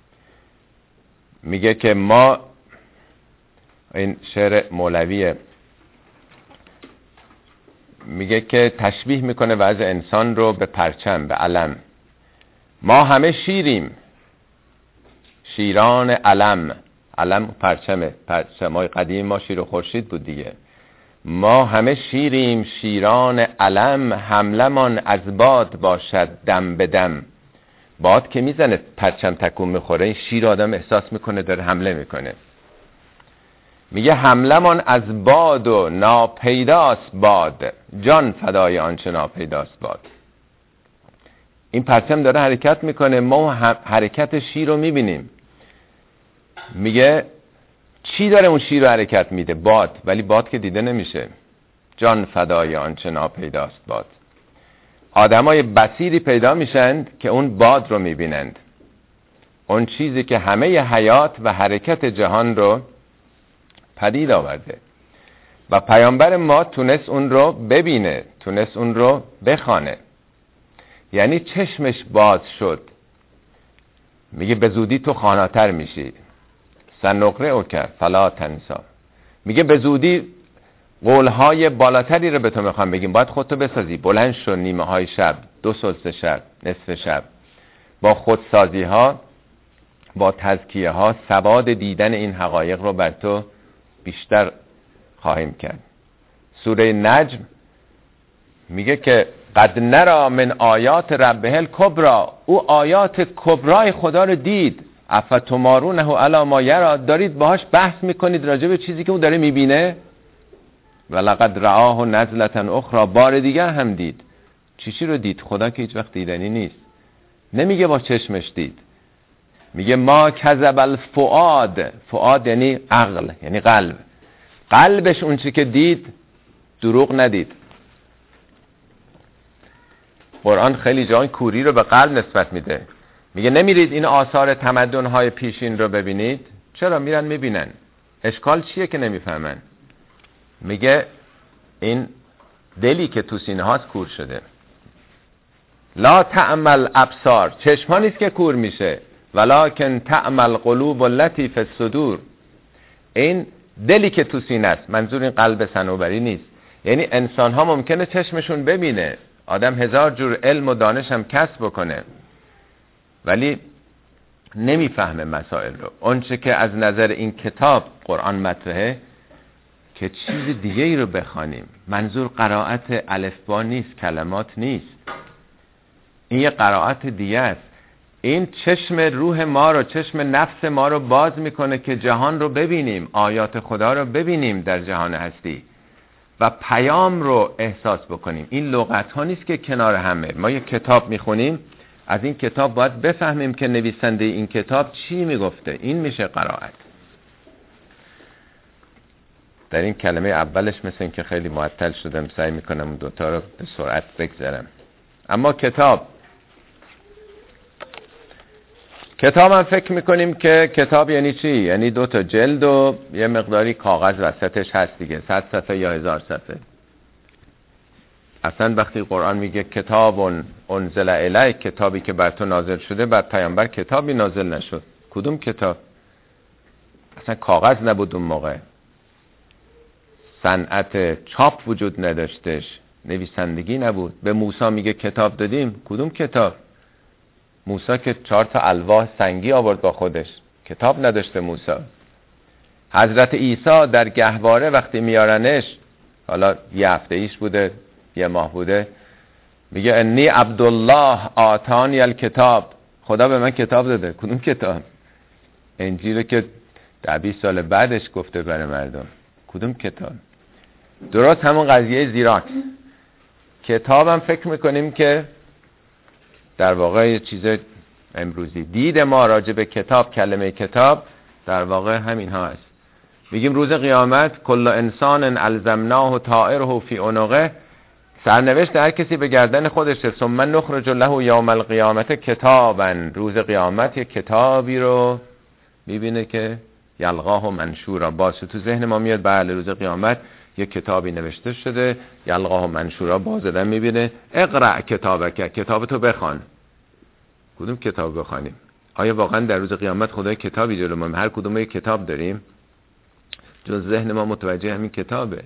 میگه که ما، این شعر مولویه، میگه که تشبیه میکنه وضع انسان رو به پرچم، به علم. ما همه شیریم، شیران علم. علم پرچمه، پرچمای قدیم ما شیر و خورشید بود دیگه. ما همه شیریم شیران علم، حملمان از باد باشد دم به دم. باد که میزنه پرچم تکون میخوره، این شیر آدم احساس میکنه داره حمله میکنه. میگه حملمان از باد و ناپیداست باد، جان فدای آنچه ناپیداست باد. این پرچم داره حرکت میکنه، ما حرکت شیر رو میبینیم. میگه چی داره اون شیر رو حرکت میده؟ باد. ولی باد که دیده نمیشه. جان فدای آنچه ناپیداست باد. آدمای بصیری پیدا میشن که اون باد رو میبینند، اون چیزی که همه حیات و حرکت جهان رو پدید آورده. و پیامبر ما تونست اون رو ببینه، تونست اون رو بخوانه. یعنی چشمش باز شد. میگه به زودی تو خواناتر میشی، سنقره او کرد فلا تنسا. میگه به زودی قولهای بالاتری رو به تو میخوام بگیم، باید خودتو بسازی. بلند شو نیمه های شب، دو ثلث شب، نصف شب، با خودسازی ها، با تزکیه ها، سواد دیدن این حقایق رو بر تو بیشتر خواهیم کرد. سوره نجم میگه که قد نرا من آیات ربه الکبرا، او آیات کبرای خدا رو دید. افتمارونه علی ما یرا، دارید باهاش بحث میکنید راجع به چیزی که او داره میبینه. ولقد رآه نزلة اخرى، بار دیگر هم دید. چی چی رو دید؟ خدا که هیچ وقت دیدنی نیست. نمیگه با چشمش دید، میگه ما کذب الفؤاد. فؤاد یعنی عقل، یعنی قلب. قلبش اون چی که دید دروغ ندید. قرآن خیلی جای کوری رو به قلب نسبت میده. میگه نمیرید این آثار تمدن‌های پیشین رو ببینید. چرا؟ میرن میبینن. اشکال چیه که نمیفهمن؟ میگه این دلی که تو سینه هاست کور شده. لا تعمل ابصار، چشم نیست که کور میشه، ولکن تعمل قلوب التي فی الصدور. این دلی که تو سینه است، منظور این قلب صنوبری نیست. یعنی انسان ها ممکنه چشمشون ببینه، آدم هزار جور علم و دانش هم کسب بکنه، ولی نمیفهمه مسائل رو. اونچه که از نظر این کتاب قرآن مطرحه که چیز دیگه ای رو بخوانیم. منظور قرائت الفبا نیست، کلمات نیست. این یه قرائت دیگه است. این چشم روح ما رو، چشم نفس ما رو باز میکنه که جهان رو ببینیم، آیات خدا رو ببینیم در جهان هستی و پیام رو احساس بکنیم. این لغت ها نیست که کنار همه. ما یک کتاب میخونیم، از این کتاب باید بفهمیم که نویسنده این کتاب چی میگفته. این میشه قرائت. در این کلمه اولش مثل این که خیلی معطل شدم، سعی میکنم اون دوتا رو به سرعت بگذارم. اما کتاب کتاب هم فکر میکنیم که کتاب یعنی چی؟ یعنی دو تا جلد و یه مقداری کاغذ وسطش هست دیگه، صد صفحه یا هزار صفحه. اصلا وقتی قرآن میگه کتاب انزل الیک، کتابی که بر تو نازل شده، بر پیامبر کتابی نازل نشد. کدوم کتاب؟ اصلا کاغذ نبود اون موقع، صنعت چاپ وجود نداشتش، نویسندگی نبود. به موسی میگه کتاب دادیم، کدوم کتاب؟ موسی که چهار تا الواح سنگی آورد با خودش، کتاب نداشته موسی. حضرت عیسی در گهواره وقتی میارنش، حالا یه هفته ایش بوده، یه ماه بوده، میگه انی عبدالله آتانی الکتاب، خدا به من کتاب داده. کدوم کتاب؟ انجیل که ده بیست سال بعدش گفته برای مردم. کدوم کتاب؟ درست همون قضیه زیراکس. کتابم فکر میکنیم که در واقع یه چیز امروزی. دید ما راجع به کتاب، کلمه کتاب در واقع همین ها است. میگیم روز قیامت کل انسان الزمناه طائره فی عنقه، سرنوشت هر کسی به گردن خودشه. ثم نخرج له یوم القیامت کتابا، روز قیامت یک کتابی رو میبینه که یلقاه منشورا، باشه تو ذهن ما میاد بله روز قیامت یک کتابی نوشته شده، یلقاه منشورا، باز آدم میبینه اقرأ کتابک، کتابتو بخوان. کدوم کتاب بخوانیم؟ آیا واقعا در روز قیامت خدای کتابی جلو ما؟ هر کدوم یک کتاب داریم، جز ذهن ما متوجه همین کتابه.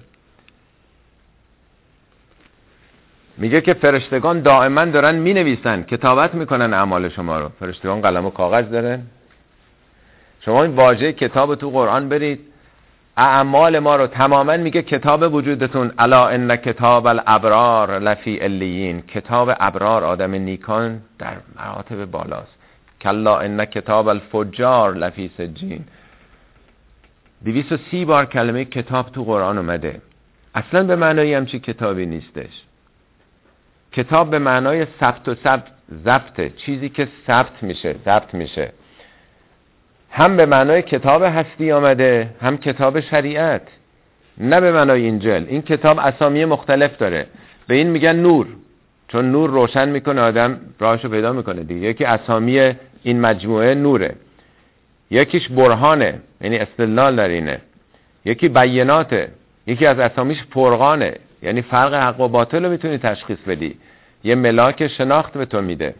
میگه که فرشتگان دائما دارن مینویسن، کتابت میکنن اعمال شما رو. فرشتگان قلم و کاغذ دارن. شما این واژه کتاب تو قرآن برید، اعمال ما رو تماما میگه کتاب وجودتون. الا ان کتاب الابرار لفی علیین، کتاب ابرار، آدم نیکان، در مراتب بالاست. کلا ان کتاب الفجار لفی سجین. دویست و سی بار کلمه کتاب تو قرآن اومده. اصلا به معنای همچی کتابی نیستش. کتاب به معنای ثبت و ثبت، ضبطه، چیزی که ثبت میشه، ضبط میشه. هم به معنای کتاب هستی آمده، هم کتاب شریعت، نه به معنای انجیل. این کتاب اسامی مختلف داره. به این میگن نور، چون نور روشن میکنه، آدم راهشو پیدا میکنه دیگه. یکی اسامی این مجموعه نوره، یکیش برهانه، یعنی استدلال در اینه. یکی بیناته، یکی از اسامیش فرقانه، یعنی فرق حق و باطل رو میتونی تشخیص بدی. یه ملاک شناخت به تو میده.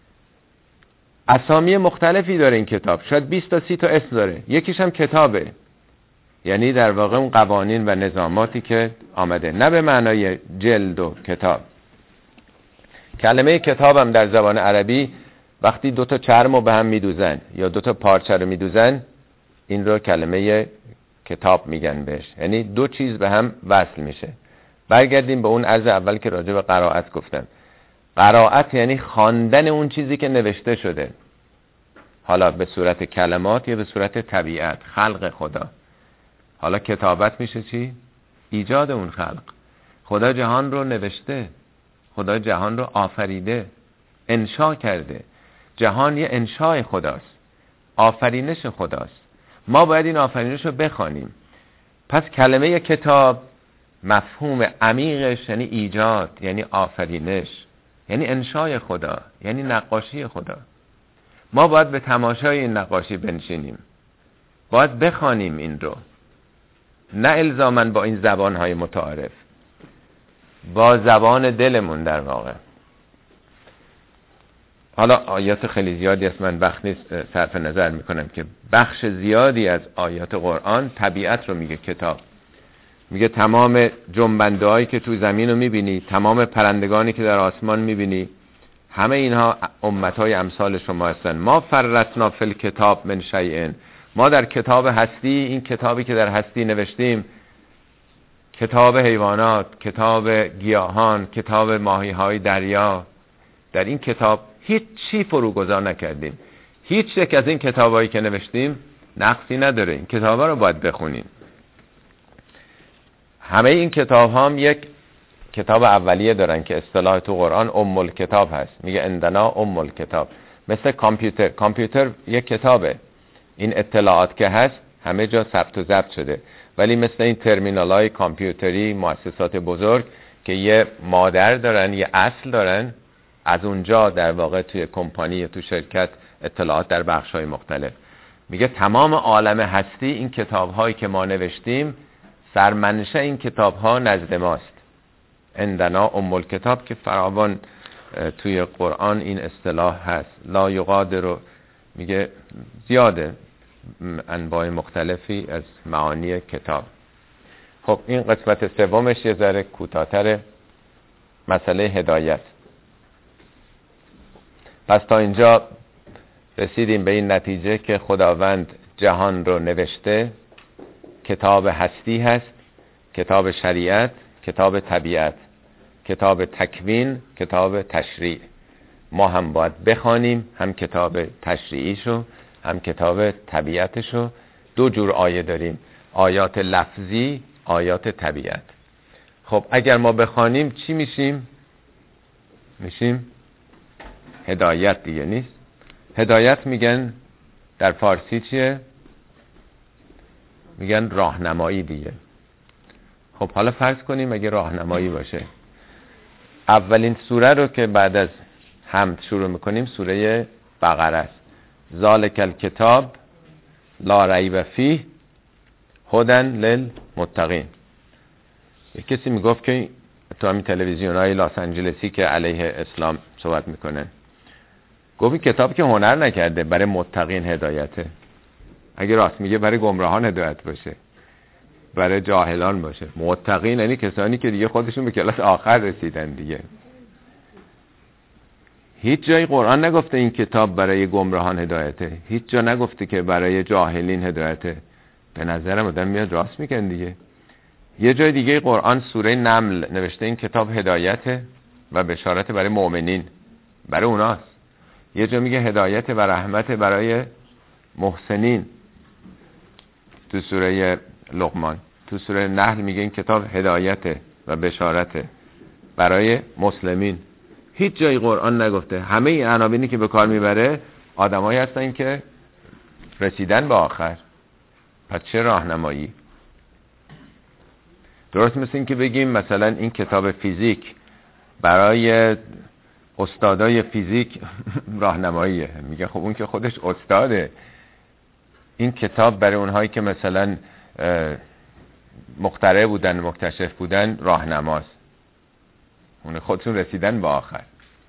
اسامی مختلفی داره این کتاب، شاید بیست تا سی تا اسم داره. یکیش هم کتابه، یعنی در واقع اون قوانین و نظاماتی که آمده، نه به معنای جلد و کتاب. کلمه کتاب هم در زبان عربی وقتی دو تا چرم رو به هم میدوزن یا دو تا پارچه رو میدوزن، این رو کلمه کتاب میگن بهش، یعنی دو چیز به هم وصل میشه. برگردیم به اون عرض اول که راجع به قرائت گفتم. قرائت یعنی خواندن اون چیزی که نوشته شده، حالا به صورت کلمات یا به صورت طبیعت، خلق خدا. حالا کتابت میشه چی؟ ایجاد اون خلق. خدا جهان رو نوشته، خدا جهان رو آفریده، انشا کرده. جهان یه انشای خداست، آفرینش خداست. ما باید این آفرینش رو بخوانیم. پس کلمه کتاب مفهوم عمیقش یعنی ایجاد، یعنی آفرینش، یعنی انشای خدا، یعنی نقاشی خدا. ما باید به تماشای این نقاشی بنشینیم، باید بخوانیم این رو، نه الزاماً با این زبانهای متعارف، با زبان دلمون در واقع. حالا آیات خیلی زیادی است، من وقت نیست صرف نظر میکنم که بخش زیادی از آیات قرآن طبیعت رو میگه کتاب. میگه تمام جنبنده هایی که تو زمین رو میبینی، تمام پرندگانی که در آسمان میبینی، همه اینها امت های امثال شما هستن. ما فرطنا فی الکتاب من شیء، ما در کتاب هستی، این کتابی که در هستی نوشتیم، کتاب حیوانات، کتاب گیاهان، کتاب ماهی های دریا، در این کتاب هیچ چی فروگذار نکردیم. هیچ یک از این کتابایی که نوشتیم نقصی نداره. این کتابا رو باید بخونیم. همه این کتاب هم یک کتاب اولیه دارن که اصطلاح تو قرآن ام الکتاب هست. میگه اندنا ام الکتاب. مثل کامپیوتر. کامپیوتر یک کتابه. این اطلاعات که هست همه جا ثبت و ضبط شده. ولی مثل این ترمینال های کامپیوتری مؤسسات بزرگ که یه مادر دارن، یه اصل دارن، از اونجا در واقع توی کمپانی، تو شرکت اطلاعات در بخش های مختلف. میگه تمام عالم هستی این کتاب هایی که ما نوشتیم سرمنشه این کتاب ها نزد ماست. عندنا ام الکتاب که فراوان توی قرآن این اصطلاح هست. لا یغادر، میگه زیاده انواع مختلفی از معانی کتاب. خب این قسمت سومش یه ذره کوتاه‌تره، مسئله هدایت. پس تا اینجا رسیدیم به این نتیجه که خداوند جهان رو نوشته، کتاب هستی هست، کتاب شریعت، کتاب طبیعت، کتاب تکوین، کتاب تشریع. ما هم باید بخوانیم، هم کتاب تشریعیشو هم کتاب طبیعتشو. دو جور آیه داریم، آیات لفظی، آیات طبیعت. خب اگر ما بخوانیم چی میشیم؟ میشیم هدایت دیگه نیست. هدایت میگن در فارسی چیه؟ میگن راهنمایی دیگه. خب حالا فرض کنیم اگه راهنمایی باشه، اولین سوره رو که بعد از حمد شروع میکنیم سوره بقره است. ذالک الکتاب لا ریب فیه هدی للمتقین. یک کسی میگفت که تو همین تلویزیون های لاس آنجلسی که علیه اسلام صحبت میکنن، گفت این کتاب که هنر نکرده برای متقین هدایته. اگه راست میگه برای گمراهان هدایت باشه، برای جاهلان باشه. متقین یعنی کسانی که دیگه خودشون به کلاس آخر رسیدن دیگه. هیچ جای قرآن نگفته این کتاب برای گمراهان هدایته، هیچ جا نگفته که برای جاهلین هدایته. به نظرم آدم میاد راست میگن دیگه. یه جای دیگه قرآن سوره نمل نوشته این کتاب هدایته و بشارت برای مؤمنین، برای اوناست. یه جا میگه هدایت و رحمت برای محسنین تو سوره لقمان. تو سوره نحل میگه این کتاب هدایت و بشارت برای مسلمین. هیچ جای قرآن نگفته. همه این عناوینی که به کار میبره آدمایی هستن که رسیدن به آخر. پس چه راهنمایی؟ درست مثل این که بگیم مثلا این کتاب فیزیک برای استادای فیزیک راهنماییه. میگه خب اون که خودش استاده. این کتاب برای اونهایی که مثلا مخترع بودن، مکتشف بودن، راهنماست. اون خودشون رسیدن به آخر.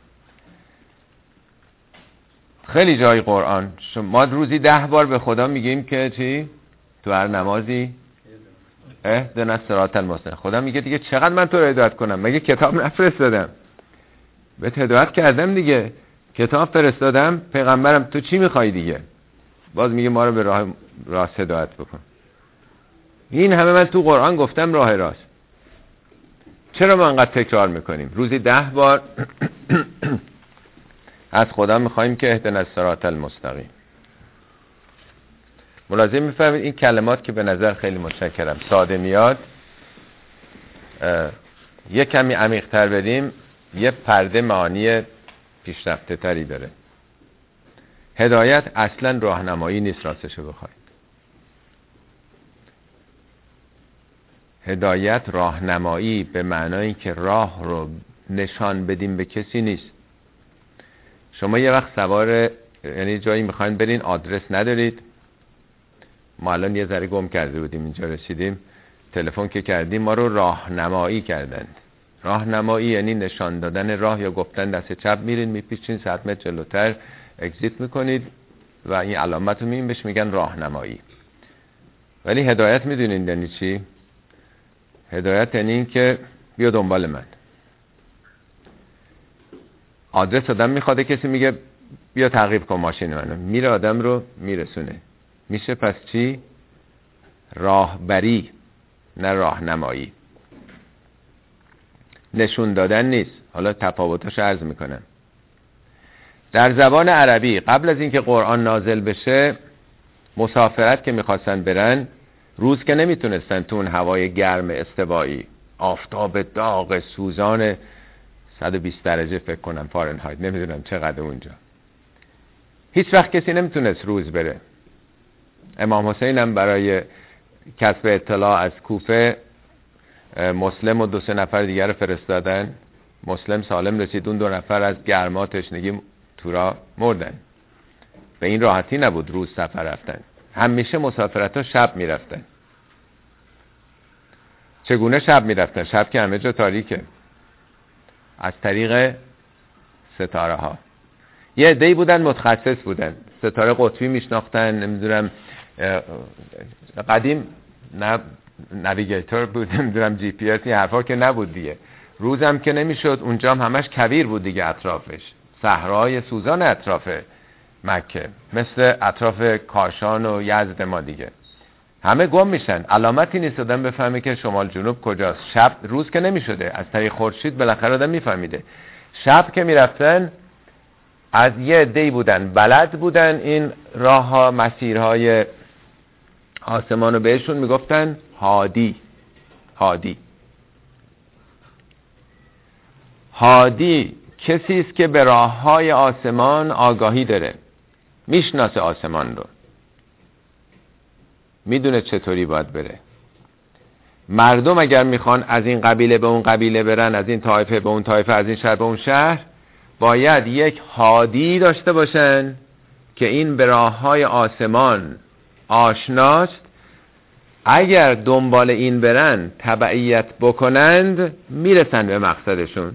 خیلی جای قرآن ما روزی ده بار به خدا میگیم که چی؟ تو هر نمازی اهدنا الصراط المستقیم. خدا میگه دیگه چقدر من تو رو هدایت کنم؟ مگه کتاب نفرستادم؟ بهت هدایت کردم دیگه، کتاب فرستادم، پیغمبرم، تو چی میخوای دیگه؟ باز میگه ما رو به راه راست هدایت بکن. این همه من تو قرآن گفتم راه راست. چرا ما انقدر تکرار میکنیم؟ روزی ده بار از خدا میخوایم که اهدنا الصراط المستقیم. ملازم میفهمید این کلمات که به نظر خیلی متشکرم ساده میاد، یه کمی عمیق تر بریم یه پرده معانی پیشرفته تری داره. هدایت اصلا راهنمایی نیست راستشو بخواید. هدایت راهنمایی به معنای که راه رو نشان بدیم به کسی نیست. شما یه وقت سوار یعنی جایی میخواین برین، آدرس ندارید. ما الان یه ذره گم کرده بودیم اینجا رسیدیم، تلفن که کردیم ما رو راهنمایی کردند. راهنمایی یعنی نشان دادن راه یا گفتن دست چپ میرین میپیچین صد متر جلوتر اگزیت میکنید و این علامت رو میبین، بهش میگن راهنمایی. ولی هدایت میدونین یعنی چی؟ هدایت یعنی این که بیا دنبال من. آدرس آدم میخواده، کسی میگه بیا تعقیب کن ماشین منو، میره آدم رو میرسونه. میشه پس چی؟ راهبری، نه راهنمایی. نشون دادن نیست. حالا تفاوتش عرض میکنم. در زبان عربی قبل از اینکه قرآن نازل بشه، مسافرت که میخواستن برن، روز که نمیتونستن تو اون هوای گرم استوایی، آفتاب داغ سوزان صد و بیست درجه فکر کنم فارنهایت، نمیدونم چقدر اونجا، هیچ وقت کسی نمیتونست روز بره. امام حسین هم برای کسب اطلاع از کوفه مسلم و دو سه نفر دیگر رو فرستادن. مسلم سالم رسید، اون دو نفر از گرما تشنگی تو را مردن. به این راحتی نبود روز سفر رفتن، همیشه مسافرت ها شب میرفتن. چگونه شب میرفتن؟ شب که همه جا تاریکه، از طریق ستاره ها. یه عده‌ای بودن متخصص بودن، ستاره قطبی میشناختن، نمیدونم قدیم نه نویگیتور بود، نمیدونم جی پی اس، این حرفا که نبود دیگه. روزم که نمیشد، اونجا هم همش کویر بود دیگه، اطرافش صحرای سوزان اطراف مکه، مثل اطراف کاشان و یزد ما دیگه، همه گم میشن، علامتی نیست آدم بفهمه که شمال جنوب کجاست. شب روز که نمیشده، از طریق خورشید بالاخره آدم میفهمیده. شب که میرفتن، از یه عده‌ای بودن بلد بودن این راه ها، مسیرهای آسمان رو، بهشون میگفتن هادی. هادی هادی کسی است که به راه های آسمان آگاهی داره، میشناسه آسمان رو، میدونه چطوری باید بره. مردم اگر میخوان از این قبیله به اون قبیله برن، از این طایفه به اون طایفه، از این شهر به اون شهر، باید یک هادی داشته باشن که این به راههای آسمان آشناست. اگر دنبال این برن، تبعیت بکنند، میرسن به مقصدشون.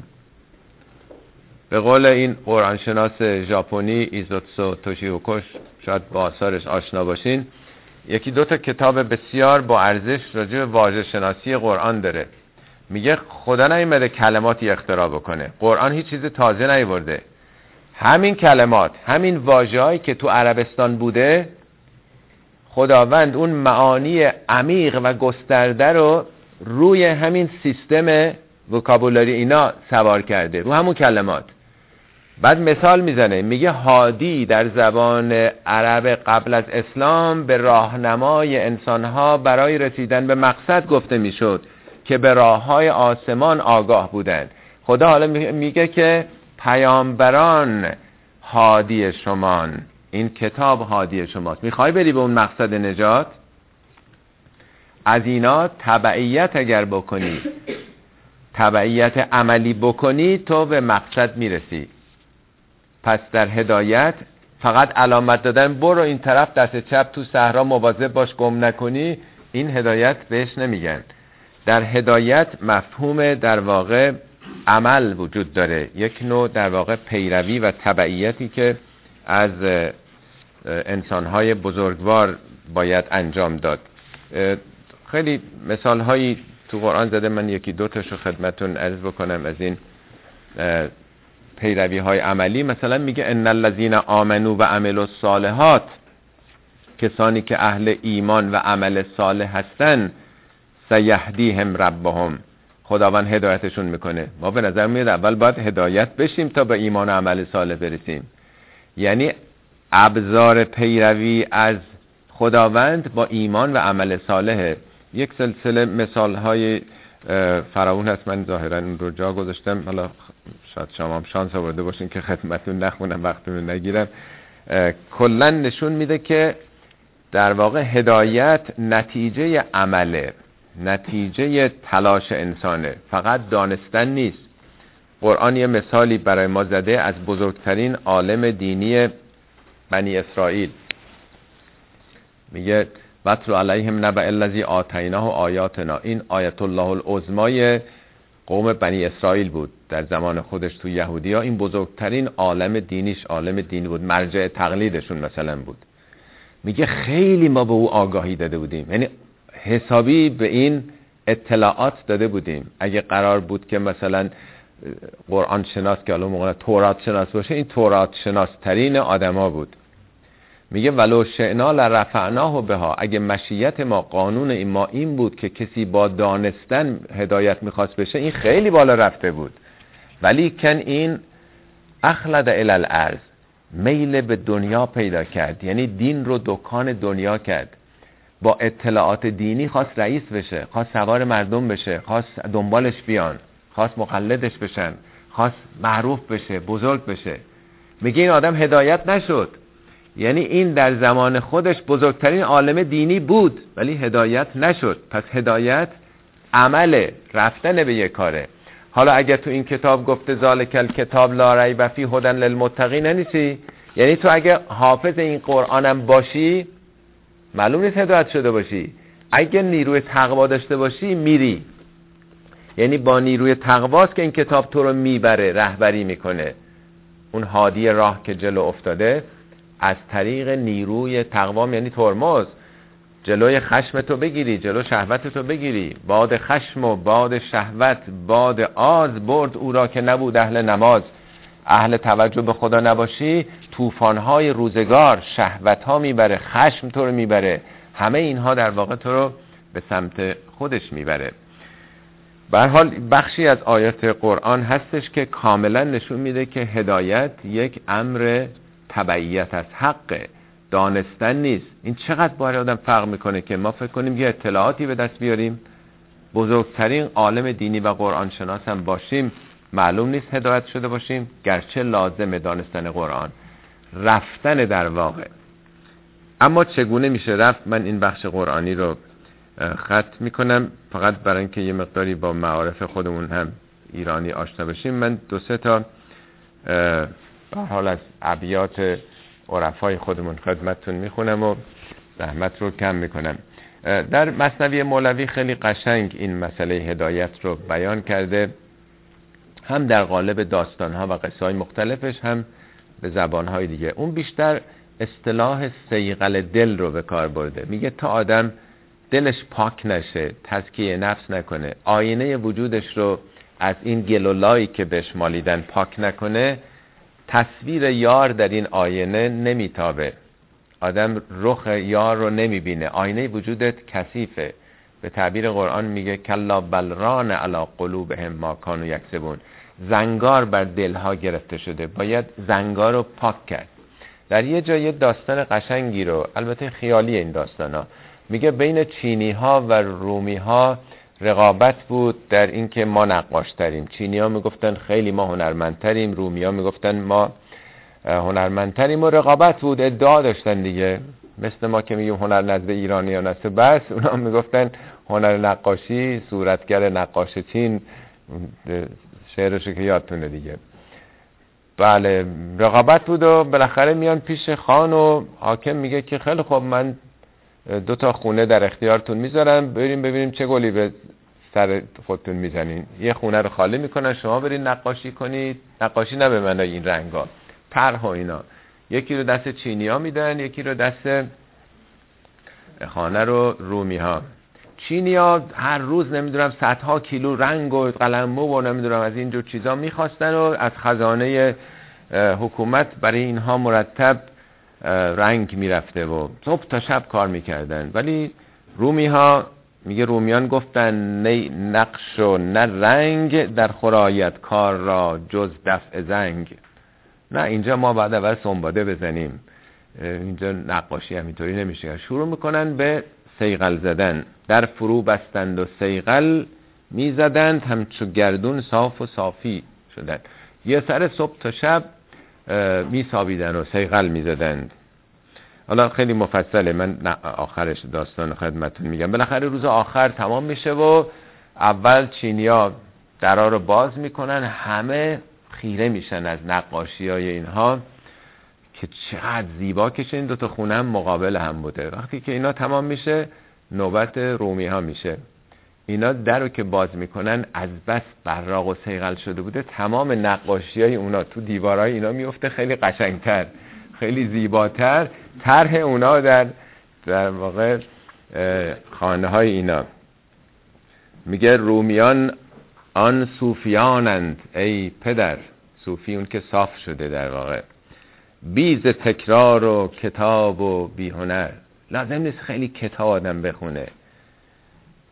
به قول این قرآن شناس ژاپنی ایزوتسو توشیوکوش، شاید با آثارش آشنا باشین، یکی دو تا کتاب بسیار با ارزش راجع به واژه شناسی قرآن داره. میگه خدا نیامده کلماتی اختراع بکنه، قرآن هیچ چیز تازه نیاورده. همین کلمات، همین واژه‌هایی که تو عربستان بوده، خداوند اون معانی عمیق و گسترده رو روی همین سیستم وکابولاری اینا سوار کرده، رو همون کلمات. بعد مثال میزنه، میگه هادی در زبان عرب قبل از اسلام به راهنمای انسانها برای رسیدن به مقصد گفته میشد که به راههای آسمان آگاه بودند. خدا حالا میگه که پیامبران هادی شمان، این کتاب هادی شماست. میخوای بری به اون مقصد نجات؟ از اینا تبعیت اگر بکنی، تبعیت عملی بکنی، تو به مقصد میرسی. پس در هدایت فقط علامت دادن برو این طرف دست چپ تو صحرا مواظب باش گم نکنی، این هدایت بهش نمیگن. در هدایت مفهوم در واقع عمل وجود داره، یک نوع در واقع پیروی و تبعیتی که از انسانهای بزرگوار باید انجام داد. خیلی مثال هایی تو قرآن زده، من یکی دو تاشو خدمتون عرض بکنم از این پیروی های عملی. مثلا میگه ان الذین آمنوا و عملوا الصالحات، کسانی که اهل ایمان و عمل صالح هستن، سیهدیهم ربهم، خداوند هدایتشون میکنه. ما به نظر میاد اول باید هدایت بشیم تا به ایمان و عمل صالح برسیم. یعنی ابزار پیروی از خداوند با ایمان و عمل صالحه. یک سلسله مثال های فراوون هست، من ظاهرا اون رو جا گذاشتم، حالا شاید شما هم شانس آورده باشین که خدمتون نخونم، وقتتون نگیرم. کلا نشون میده که در واقع هدایت نتیجه عمله، نتیجه تلاش انسانه، فقط دانستن نیست. قرآن یه مثالی برای ما زده از بزرگترین عالم دینی بنی اسرائیل. میگه وَاتْلُ عَلَیْهِمْ نَبَأَ الَّذِی آتَیْنَاهُ آیاتنا. این آیت الله العظمای قوم بنی اسرائیل بود در زمان خودش. تو یهودی ها این بزرگترین عالم دینیش، عالم دینی بود، مرجع تقلیدشون مثلا بود. میگه خیلی ما به او آگاهی داده بودیم، یعنی حسابی به این اطلاعات داده بودیم. اگه قرار بود که مثلا قرآن شناس که الان موقع تورات شناس باشه، این تورات شناس ترین آدما بود. میگه ولو شئنا لرفعناه بها، اگه مشیت ما، قانون این ما این بود که کسی با دانستن هدایت میخواست بشه، این خیلی بالا رفته بود. ولی کن این اخلد الی الارض، میل به دنیا پیدا کرد، یعنی دین رو دکان دنیا کرد. با اطلاعات دینی خواست رئیس بشه، خواست سوار مردم بشه، خواست دنبالش بیان، خواست مقلدش بشن، خواست معروف بشه، بزرگ بشه. میگه این آدم هدایت نشد، یعنی این در زمان خودش بزرگترین عالم دینی بود ولی هدایت نشد. پس هدایت عمله، رفتن به یک کاره. حالا اگر تو این کتاب گفته ذالک الکتاب لا ریب فیه هدی للمتقین نمیشی، یعنی تو اگه حافظ این قرآنم باشی معلوم نیست هدایت شده باشی. اگه نیروی تقوا داشته باشی میری، یعنی با نیروی تقواست که این کتاب تو رو میبره، رهبری میکنه. اون هادی راه که جلو افتاده از طریق نیروی تقوا، یعنی ترمز، جلوی خشم تو بگیری، جلو شهوت تو بگیری. باد خشم و باد شهوت باد آز برد او را که نبود اهل نماز. اهل توجه به خدا نباشی طوفان‌های روزگار، شهوت‌ها میبره، خشم تو رو میبره، همه اینها در واقع تو رو به سمت خودش میبره. به هر حال بخشی از آیات قرآن هستش که کاملا نشون میده که هدایت یک امر تبعیت از حقه، دانستن نیست. این چقدر برای آدم فرق میکنه که ما فکر کنیم یه اطلاعاتی به دست بیاریم، بزرگترین عالم دینی و قرآن شناس هم باشیم، معلوم نیست هدایت شده باشیم، گرچه لازمه دانستن قرآن، رفتن در واقع. اما چگونه میشه رفت؟ من این بخش قرآنی رو ختم میکنم فقط برای اینکه یه مقداری با معارف خودمون هم ایرانی آشنا بشیم. من دو سه تا به حال از ابیات عرفای خودمون خدمتتون میخونم و زحمت رو کم میکنم. در مثنوی مولوی خیلی قشنگ این مسئله هدایت رو بیان کرده، هم در قالب داستانها و قصه‌های مختلفش، هم به زبانهای دیگه. اون بیشتر اصطلاح صیقل دل رو به کار برده. میگه تا آدم دلش پاک نشه، تزکیه نفس نکنه، آینه وجودش رو از این گلولایی که بهش مالیدن پاک نکنه، تصویر یار در این آینه نمیتابه. آدم رخ یار رو نمیبینه، آینه وجودت کثیفه. به تعبیر قرآن میگه کلا بل ران علی قلوبهم ما کانوا یکسبون، زنگار بر دلها گرفته شده، باید زنگار رو پاک کرد. در یه جای داستان قشنگی رو، البته خیالی این داستانا، میگه بین چینی ها و رومی ها رقابت بود در این که ما نقاش تریم. چینی ها میگفتن خیلی ما هنرمندتریم، رومی ها میگفتن ما هنرمندتریم و رقابت بود، ادعا داشتن دیگه. مثل ما که میگیم هنر نزد ایرانیان است بس، اونا میگفتن هنر نقاشی، صورتگر نقاش چین، شعرشو که یادتونه دیگه. بله رقابت بود و بالاخره میان پیش خان و حاکم میگه که خیلی خوب، من دو تا خونه در اختیارتون میذارم، بریم ببینیم چه گلی به سر خودتون میزنین. یه خونه رو خالی میکنن، شما برین نقاشی کنید، نقاشی نه به معنای این رنگا، طرح و اینا. یکی رو دست چینی ها میدن، یکی رو دست خانه رو رومی ها. چینی ها هر روز نمیدونم صدها کیلو رنگ و قلممو و نمیدونم از اینجور چیزا میخواستن و از خزانه حکومت برای اینها مرتب رنگ میرفته و صبح تا شب کار میکردن. ولی رومی ها، میگه رومیان گفتن نه نقش و نه رنگ، در خرایت کار را جز دفع زنگ. نه اینجا ما بعد اول سنباده بزنیم، اینجا نقاشی همینطوری نمیشه. شروع میکنن به صیقل زدن، در فرو بستند و صیقل میزدند، همچو گردون صاف و صافی شدند. یه سر صبح تا شب میسابیدن و صیقل میزدند. حالا خیلی مفصله، من آخرش داستان خدمتتون میگم. بالاخره روز آخر تمام میشه و اول چینیا درا رو باز میکنن، همه خیره میشن از نقاشی های اینها که چقدر زیبا کشن. دو تا خونه هم مقابل هم بوده. وقتی که اینا تمام میشه نوبت رومی ها میشه. اینا در رو که باز میکنن از بس براق و صیقل شده بوده، تمام نقاشی های اونا تو دیوارهای اینا میفته خیلی قشنگتر، خیلی زیباتر. طرح اونا در در واقع خانه های اینا. میگه رومیان آن صوفیانند ای پدر، صوفی اون که صاف شده در واقع، بیز تکرار و کتاب و بی هنر. لازم نیست خیلی کتاب آدم بخونه،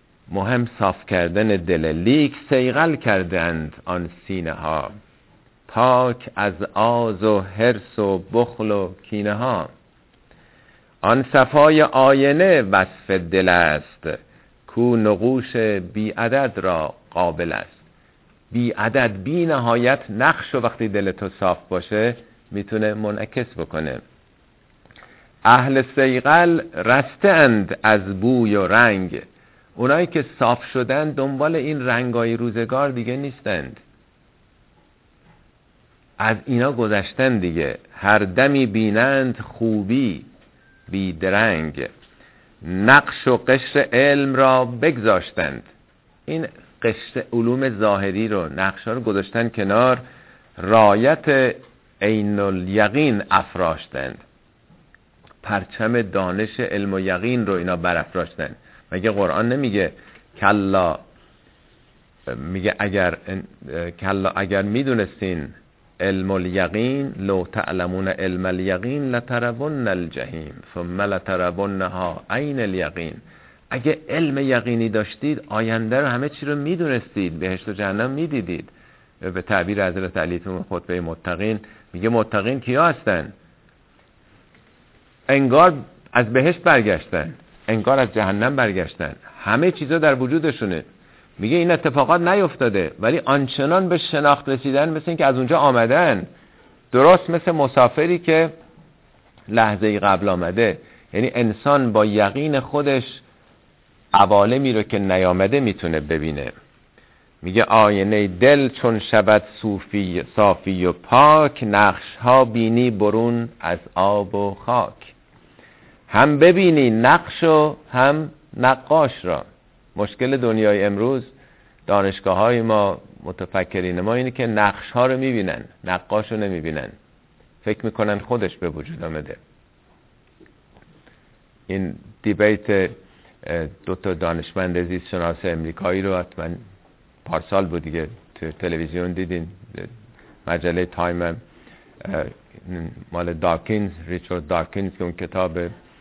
مهم صاف کردن دل. لیک صیقل کردند آن سینه ها، پاک از آز و حرص و بخل و کینه ها. آن صفای آینه وصف دل است، کو نقوش بی عدد را قابل است. بی عدد بی نهایت نقش و وقتی دل تو صاف باشه میتونه منعکس بکنه. اهل صیقل رسته اند از بوی و رنگ، اونایی که صاف شدن دنبال این رنگای روزگار دیگه نیستند، از اینا گذشتن دیگه. هر دمی بینند خوبی بی درنگ، نقش و قشر علم را بگذاشتند. این قشر علوم ظاهری رو، نقش ها رو گذاشتن کنار، رایت عین الیقین افراشتند. پرچم دانش علم و یقین رو اینا برافراشتن. مگه قرآن نمیگه کلا، میگه اگر کلا اگر میدونستین علم الیقین لو تعلمون علم الیقین لترون الجحیم ثم لترونها عین الیقین. اگه علم یقینی داشتید آینده رو همه چی رو میدونستید، بهشت و جهنم میدیدید. به تعبیر حضرت علی تو خطبه متقین میگه متقین کیا هستن؟ انگار از بهشت برگشتن، انگار از جهنم برگشتن، همه چیزا در وجودشونه. میگه این اتفاقات نیفتاده ولی آنچنان به شناخت رسیدن مثل این که از اونجا آمدن، درست مثل مسافری که لحظه ای قبل آمده. یعنی انسان با یقین خودش عوالمی رو که نیامده میتونه ببینه. میگه آینه دل چون شود صوفی صافی و پاک، نقش ها بینی برون از آب و خاک. هم ببینی نقش و هم نقاش را. مشکل دنیای امروز دانشگاه های ما، متفکرین ما اینه که نقش ها رو میبینن، نقاش رو نمیبینن، فکر میکنن خودش به وجود آمده. این دیبیت دو تا دانشمند زیست شناس امریکایی رو حتما پارسال بود دیگه تو تلویزیون دیدین، مجله تایم، مال داکینز، ریچارد داکینز که اون کتاب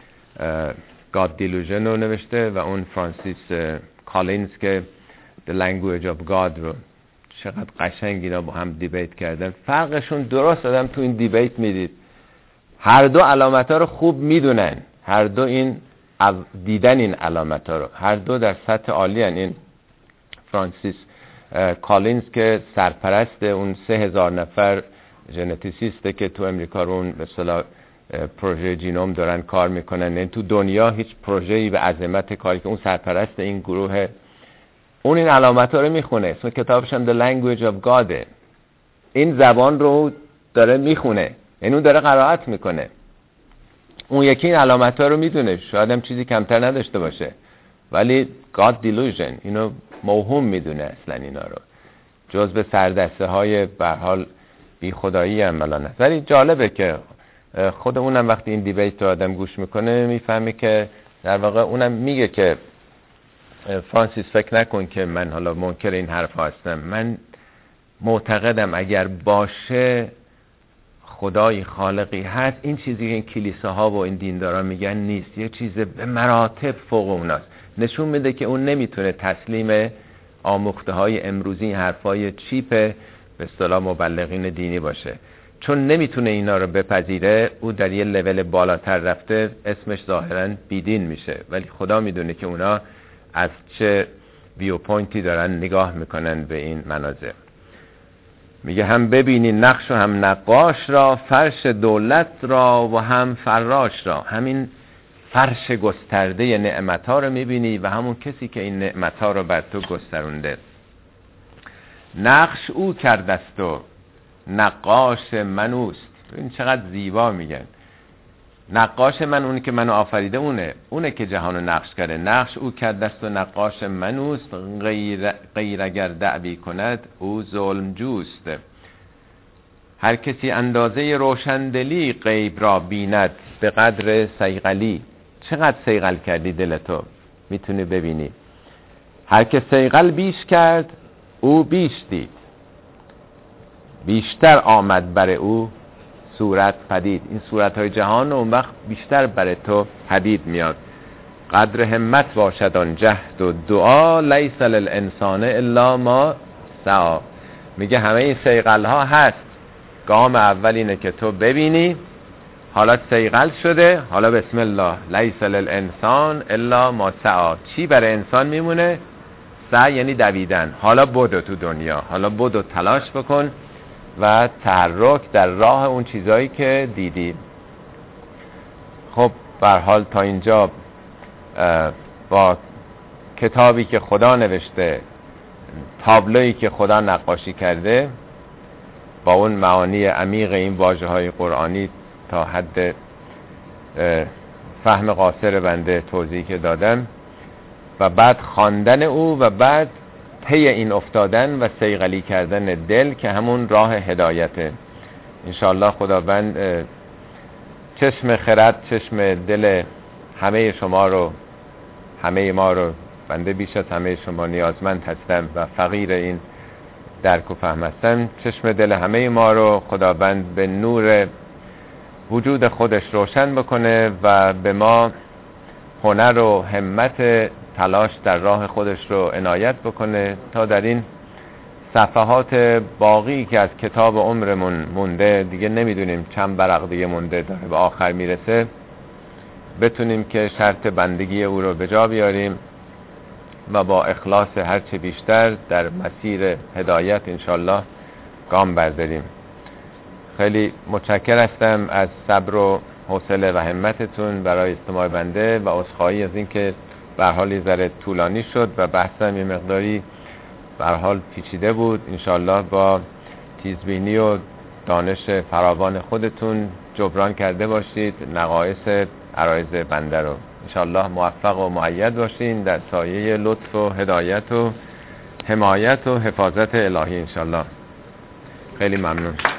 God Delusion رو نوشته و اون فرانسیس کالینز که The Language of God رو. چقدر قشنگ اینا با هم دیبیت کردن. فرقشون درست آدم تو این دیبیت میدید، هر دو علامت ها رو خوب میدونن، هر دو این دیدن این علامت ها رو، هر دو در سطح عالی هن. این فرانسیس کالینز که سرپرست اون سه هزار نفر ژنتیسیسته که تو امریکا رو اون به اصطلاح پروژه جینوم دارن کار میکنن. این تو دنیا هیچ پروژه‌ای به عظمت کاری که اون سرپرست این گروه، اون این علامت ها رو میخونه. اسم کتابش هم The Language of God. این زبان رو داره میخونه، یعنی اون داره قرائت میکنه. اون یکی این علامت ها رو میدونه، شاید هم چیزی کمتر نداشته باشه، ولی God Delusion اینو موهوم میدونه اصلا اینا رو، جز به سردسته های به هر حال بی خدایی عملا نه. ولی جالبه که خود اونم وقتی این دیبیت رو آدم گوش میکنه میفهمی که در واقع اونم میگه که فرانسیس فکر نکن که من حالا منکر این حرف هستم، من معتقدم اگر باشه خدای خالقی هست، این چیزی که این کلیساها و این دینداران میگن نیست، یه چیز به مراتب فوق اوناست. نشون میده که اون نمیتونه تسلیم آموخته های امروزی این حرفای چیپ به اصطلاح مبلغین دینی باشه، چون نمیتونه اینا رو بپذیره. او در یه لول بالاتر رفته، اسمش ظاهرا بیدین میشه، ولی خدا میدونه که اونا از چه ویو پوینتی دارن نگاه میکنن به این مناظر. میگه هم ببینی نقش و هم نقاش را، فرش دولت را و هم فراش را. همین فرش گسترده نعمت ها رو میبینی و همون کسی که این نعمت ها رو بر تو گسترونده. نقش او کردست و نقاش من اوست. این چقدر زیبا میگن. نقاش من اونی که منو آفریده، اونه اونه که جهانو نقش کرده. نقش او کردست و نقاش من اوست، غیر, غیر اگر دعوی کند او ظلم جوست. هر کسی اندازه روشندلی غیب را بیند به قدر صیقلی. چقدر صیقل کردی دلتو میتونی ببینی. هر که صیقل بیش کرد او بیش دید، بیشتر آمد بر او صورت پدید. این صورت های جهان اون وقت بیشتر بر تو پدید میاد. قدر همت باشد آن جهد و دعا، لیس للانسان الا ما سعی. میگه همه این صیقل ها هست، گام اول اینه که تو ببینی حالا صیقل شده، حالا بسم الله لیس للانسان الا ما سعی. چی برای انسان میمونه؟ سعی یعنی دویدن. حالا بدو تو دنیا، حالا بدو تلاش بکن و تحرک در راه اون چیزایی که دیدی. خب به هر حال تا اینجا با کتابی که خدا نوشته، تابلویی که خدا نقاشی کرده، با اون معانی عمیق این واژه‌های قرآنی تا حد فهم قاصر بنده توضیحی که دادم و بعد خواندن او و بعد پی این افتادن و صیقلی کردن دل که همون راه هدایته. انشاءالله خداوند چشم خرد، چشم دل همه شما رو، همه ما رو، بنده بیش از همه شما نیازمند هستم و فقیر این درک و فهم هستم، چشم دل همه ما رو خداوند به نور وجود خودش روشن بکنه و به ما هنر و همت تلاش در راه خودش رو عنایت بکنه تا در این صفحات باقی که از کتاب عمرمون مونده، دیگه نمیدونیم چند برق دیگه مونده داره به آخر میرسه، بتونیم که شرط بندگی او رو به جا بیاریم و با اخلاص هرچه بیشتر در مسیر هدایت انشالله گام برداریم. خیلی متشکر هستم از صبر و حوصله و همتتون برای استماع بنده و عذرخواهی از این که به هر حال یه ذره طولانی شد و بحثم یه مقداری به هر حال پیچیده بود. انشالله با تیزبینی و دانش فراوان خودتون جبران کرده باشید نقایص عرایض بنده رو. انشالله موفق و مؤید باشین در سایه لطف و هدایت و حمایت و حفاظت الهی انشالله. خیلی ممنون.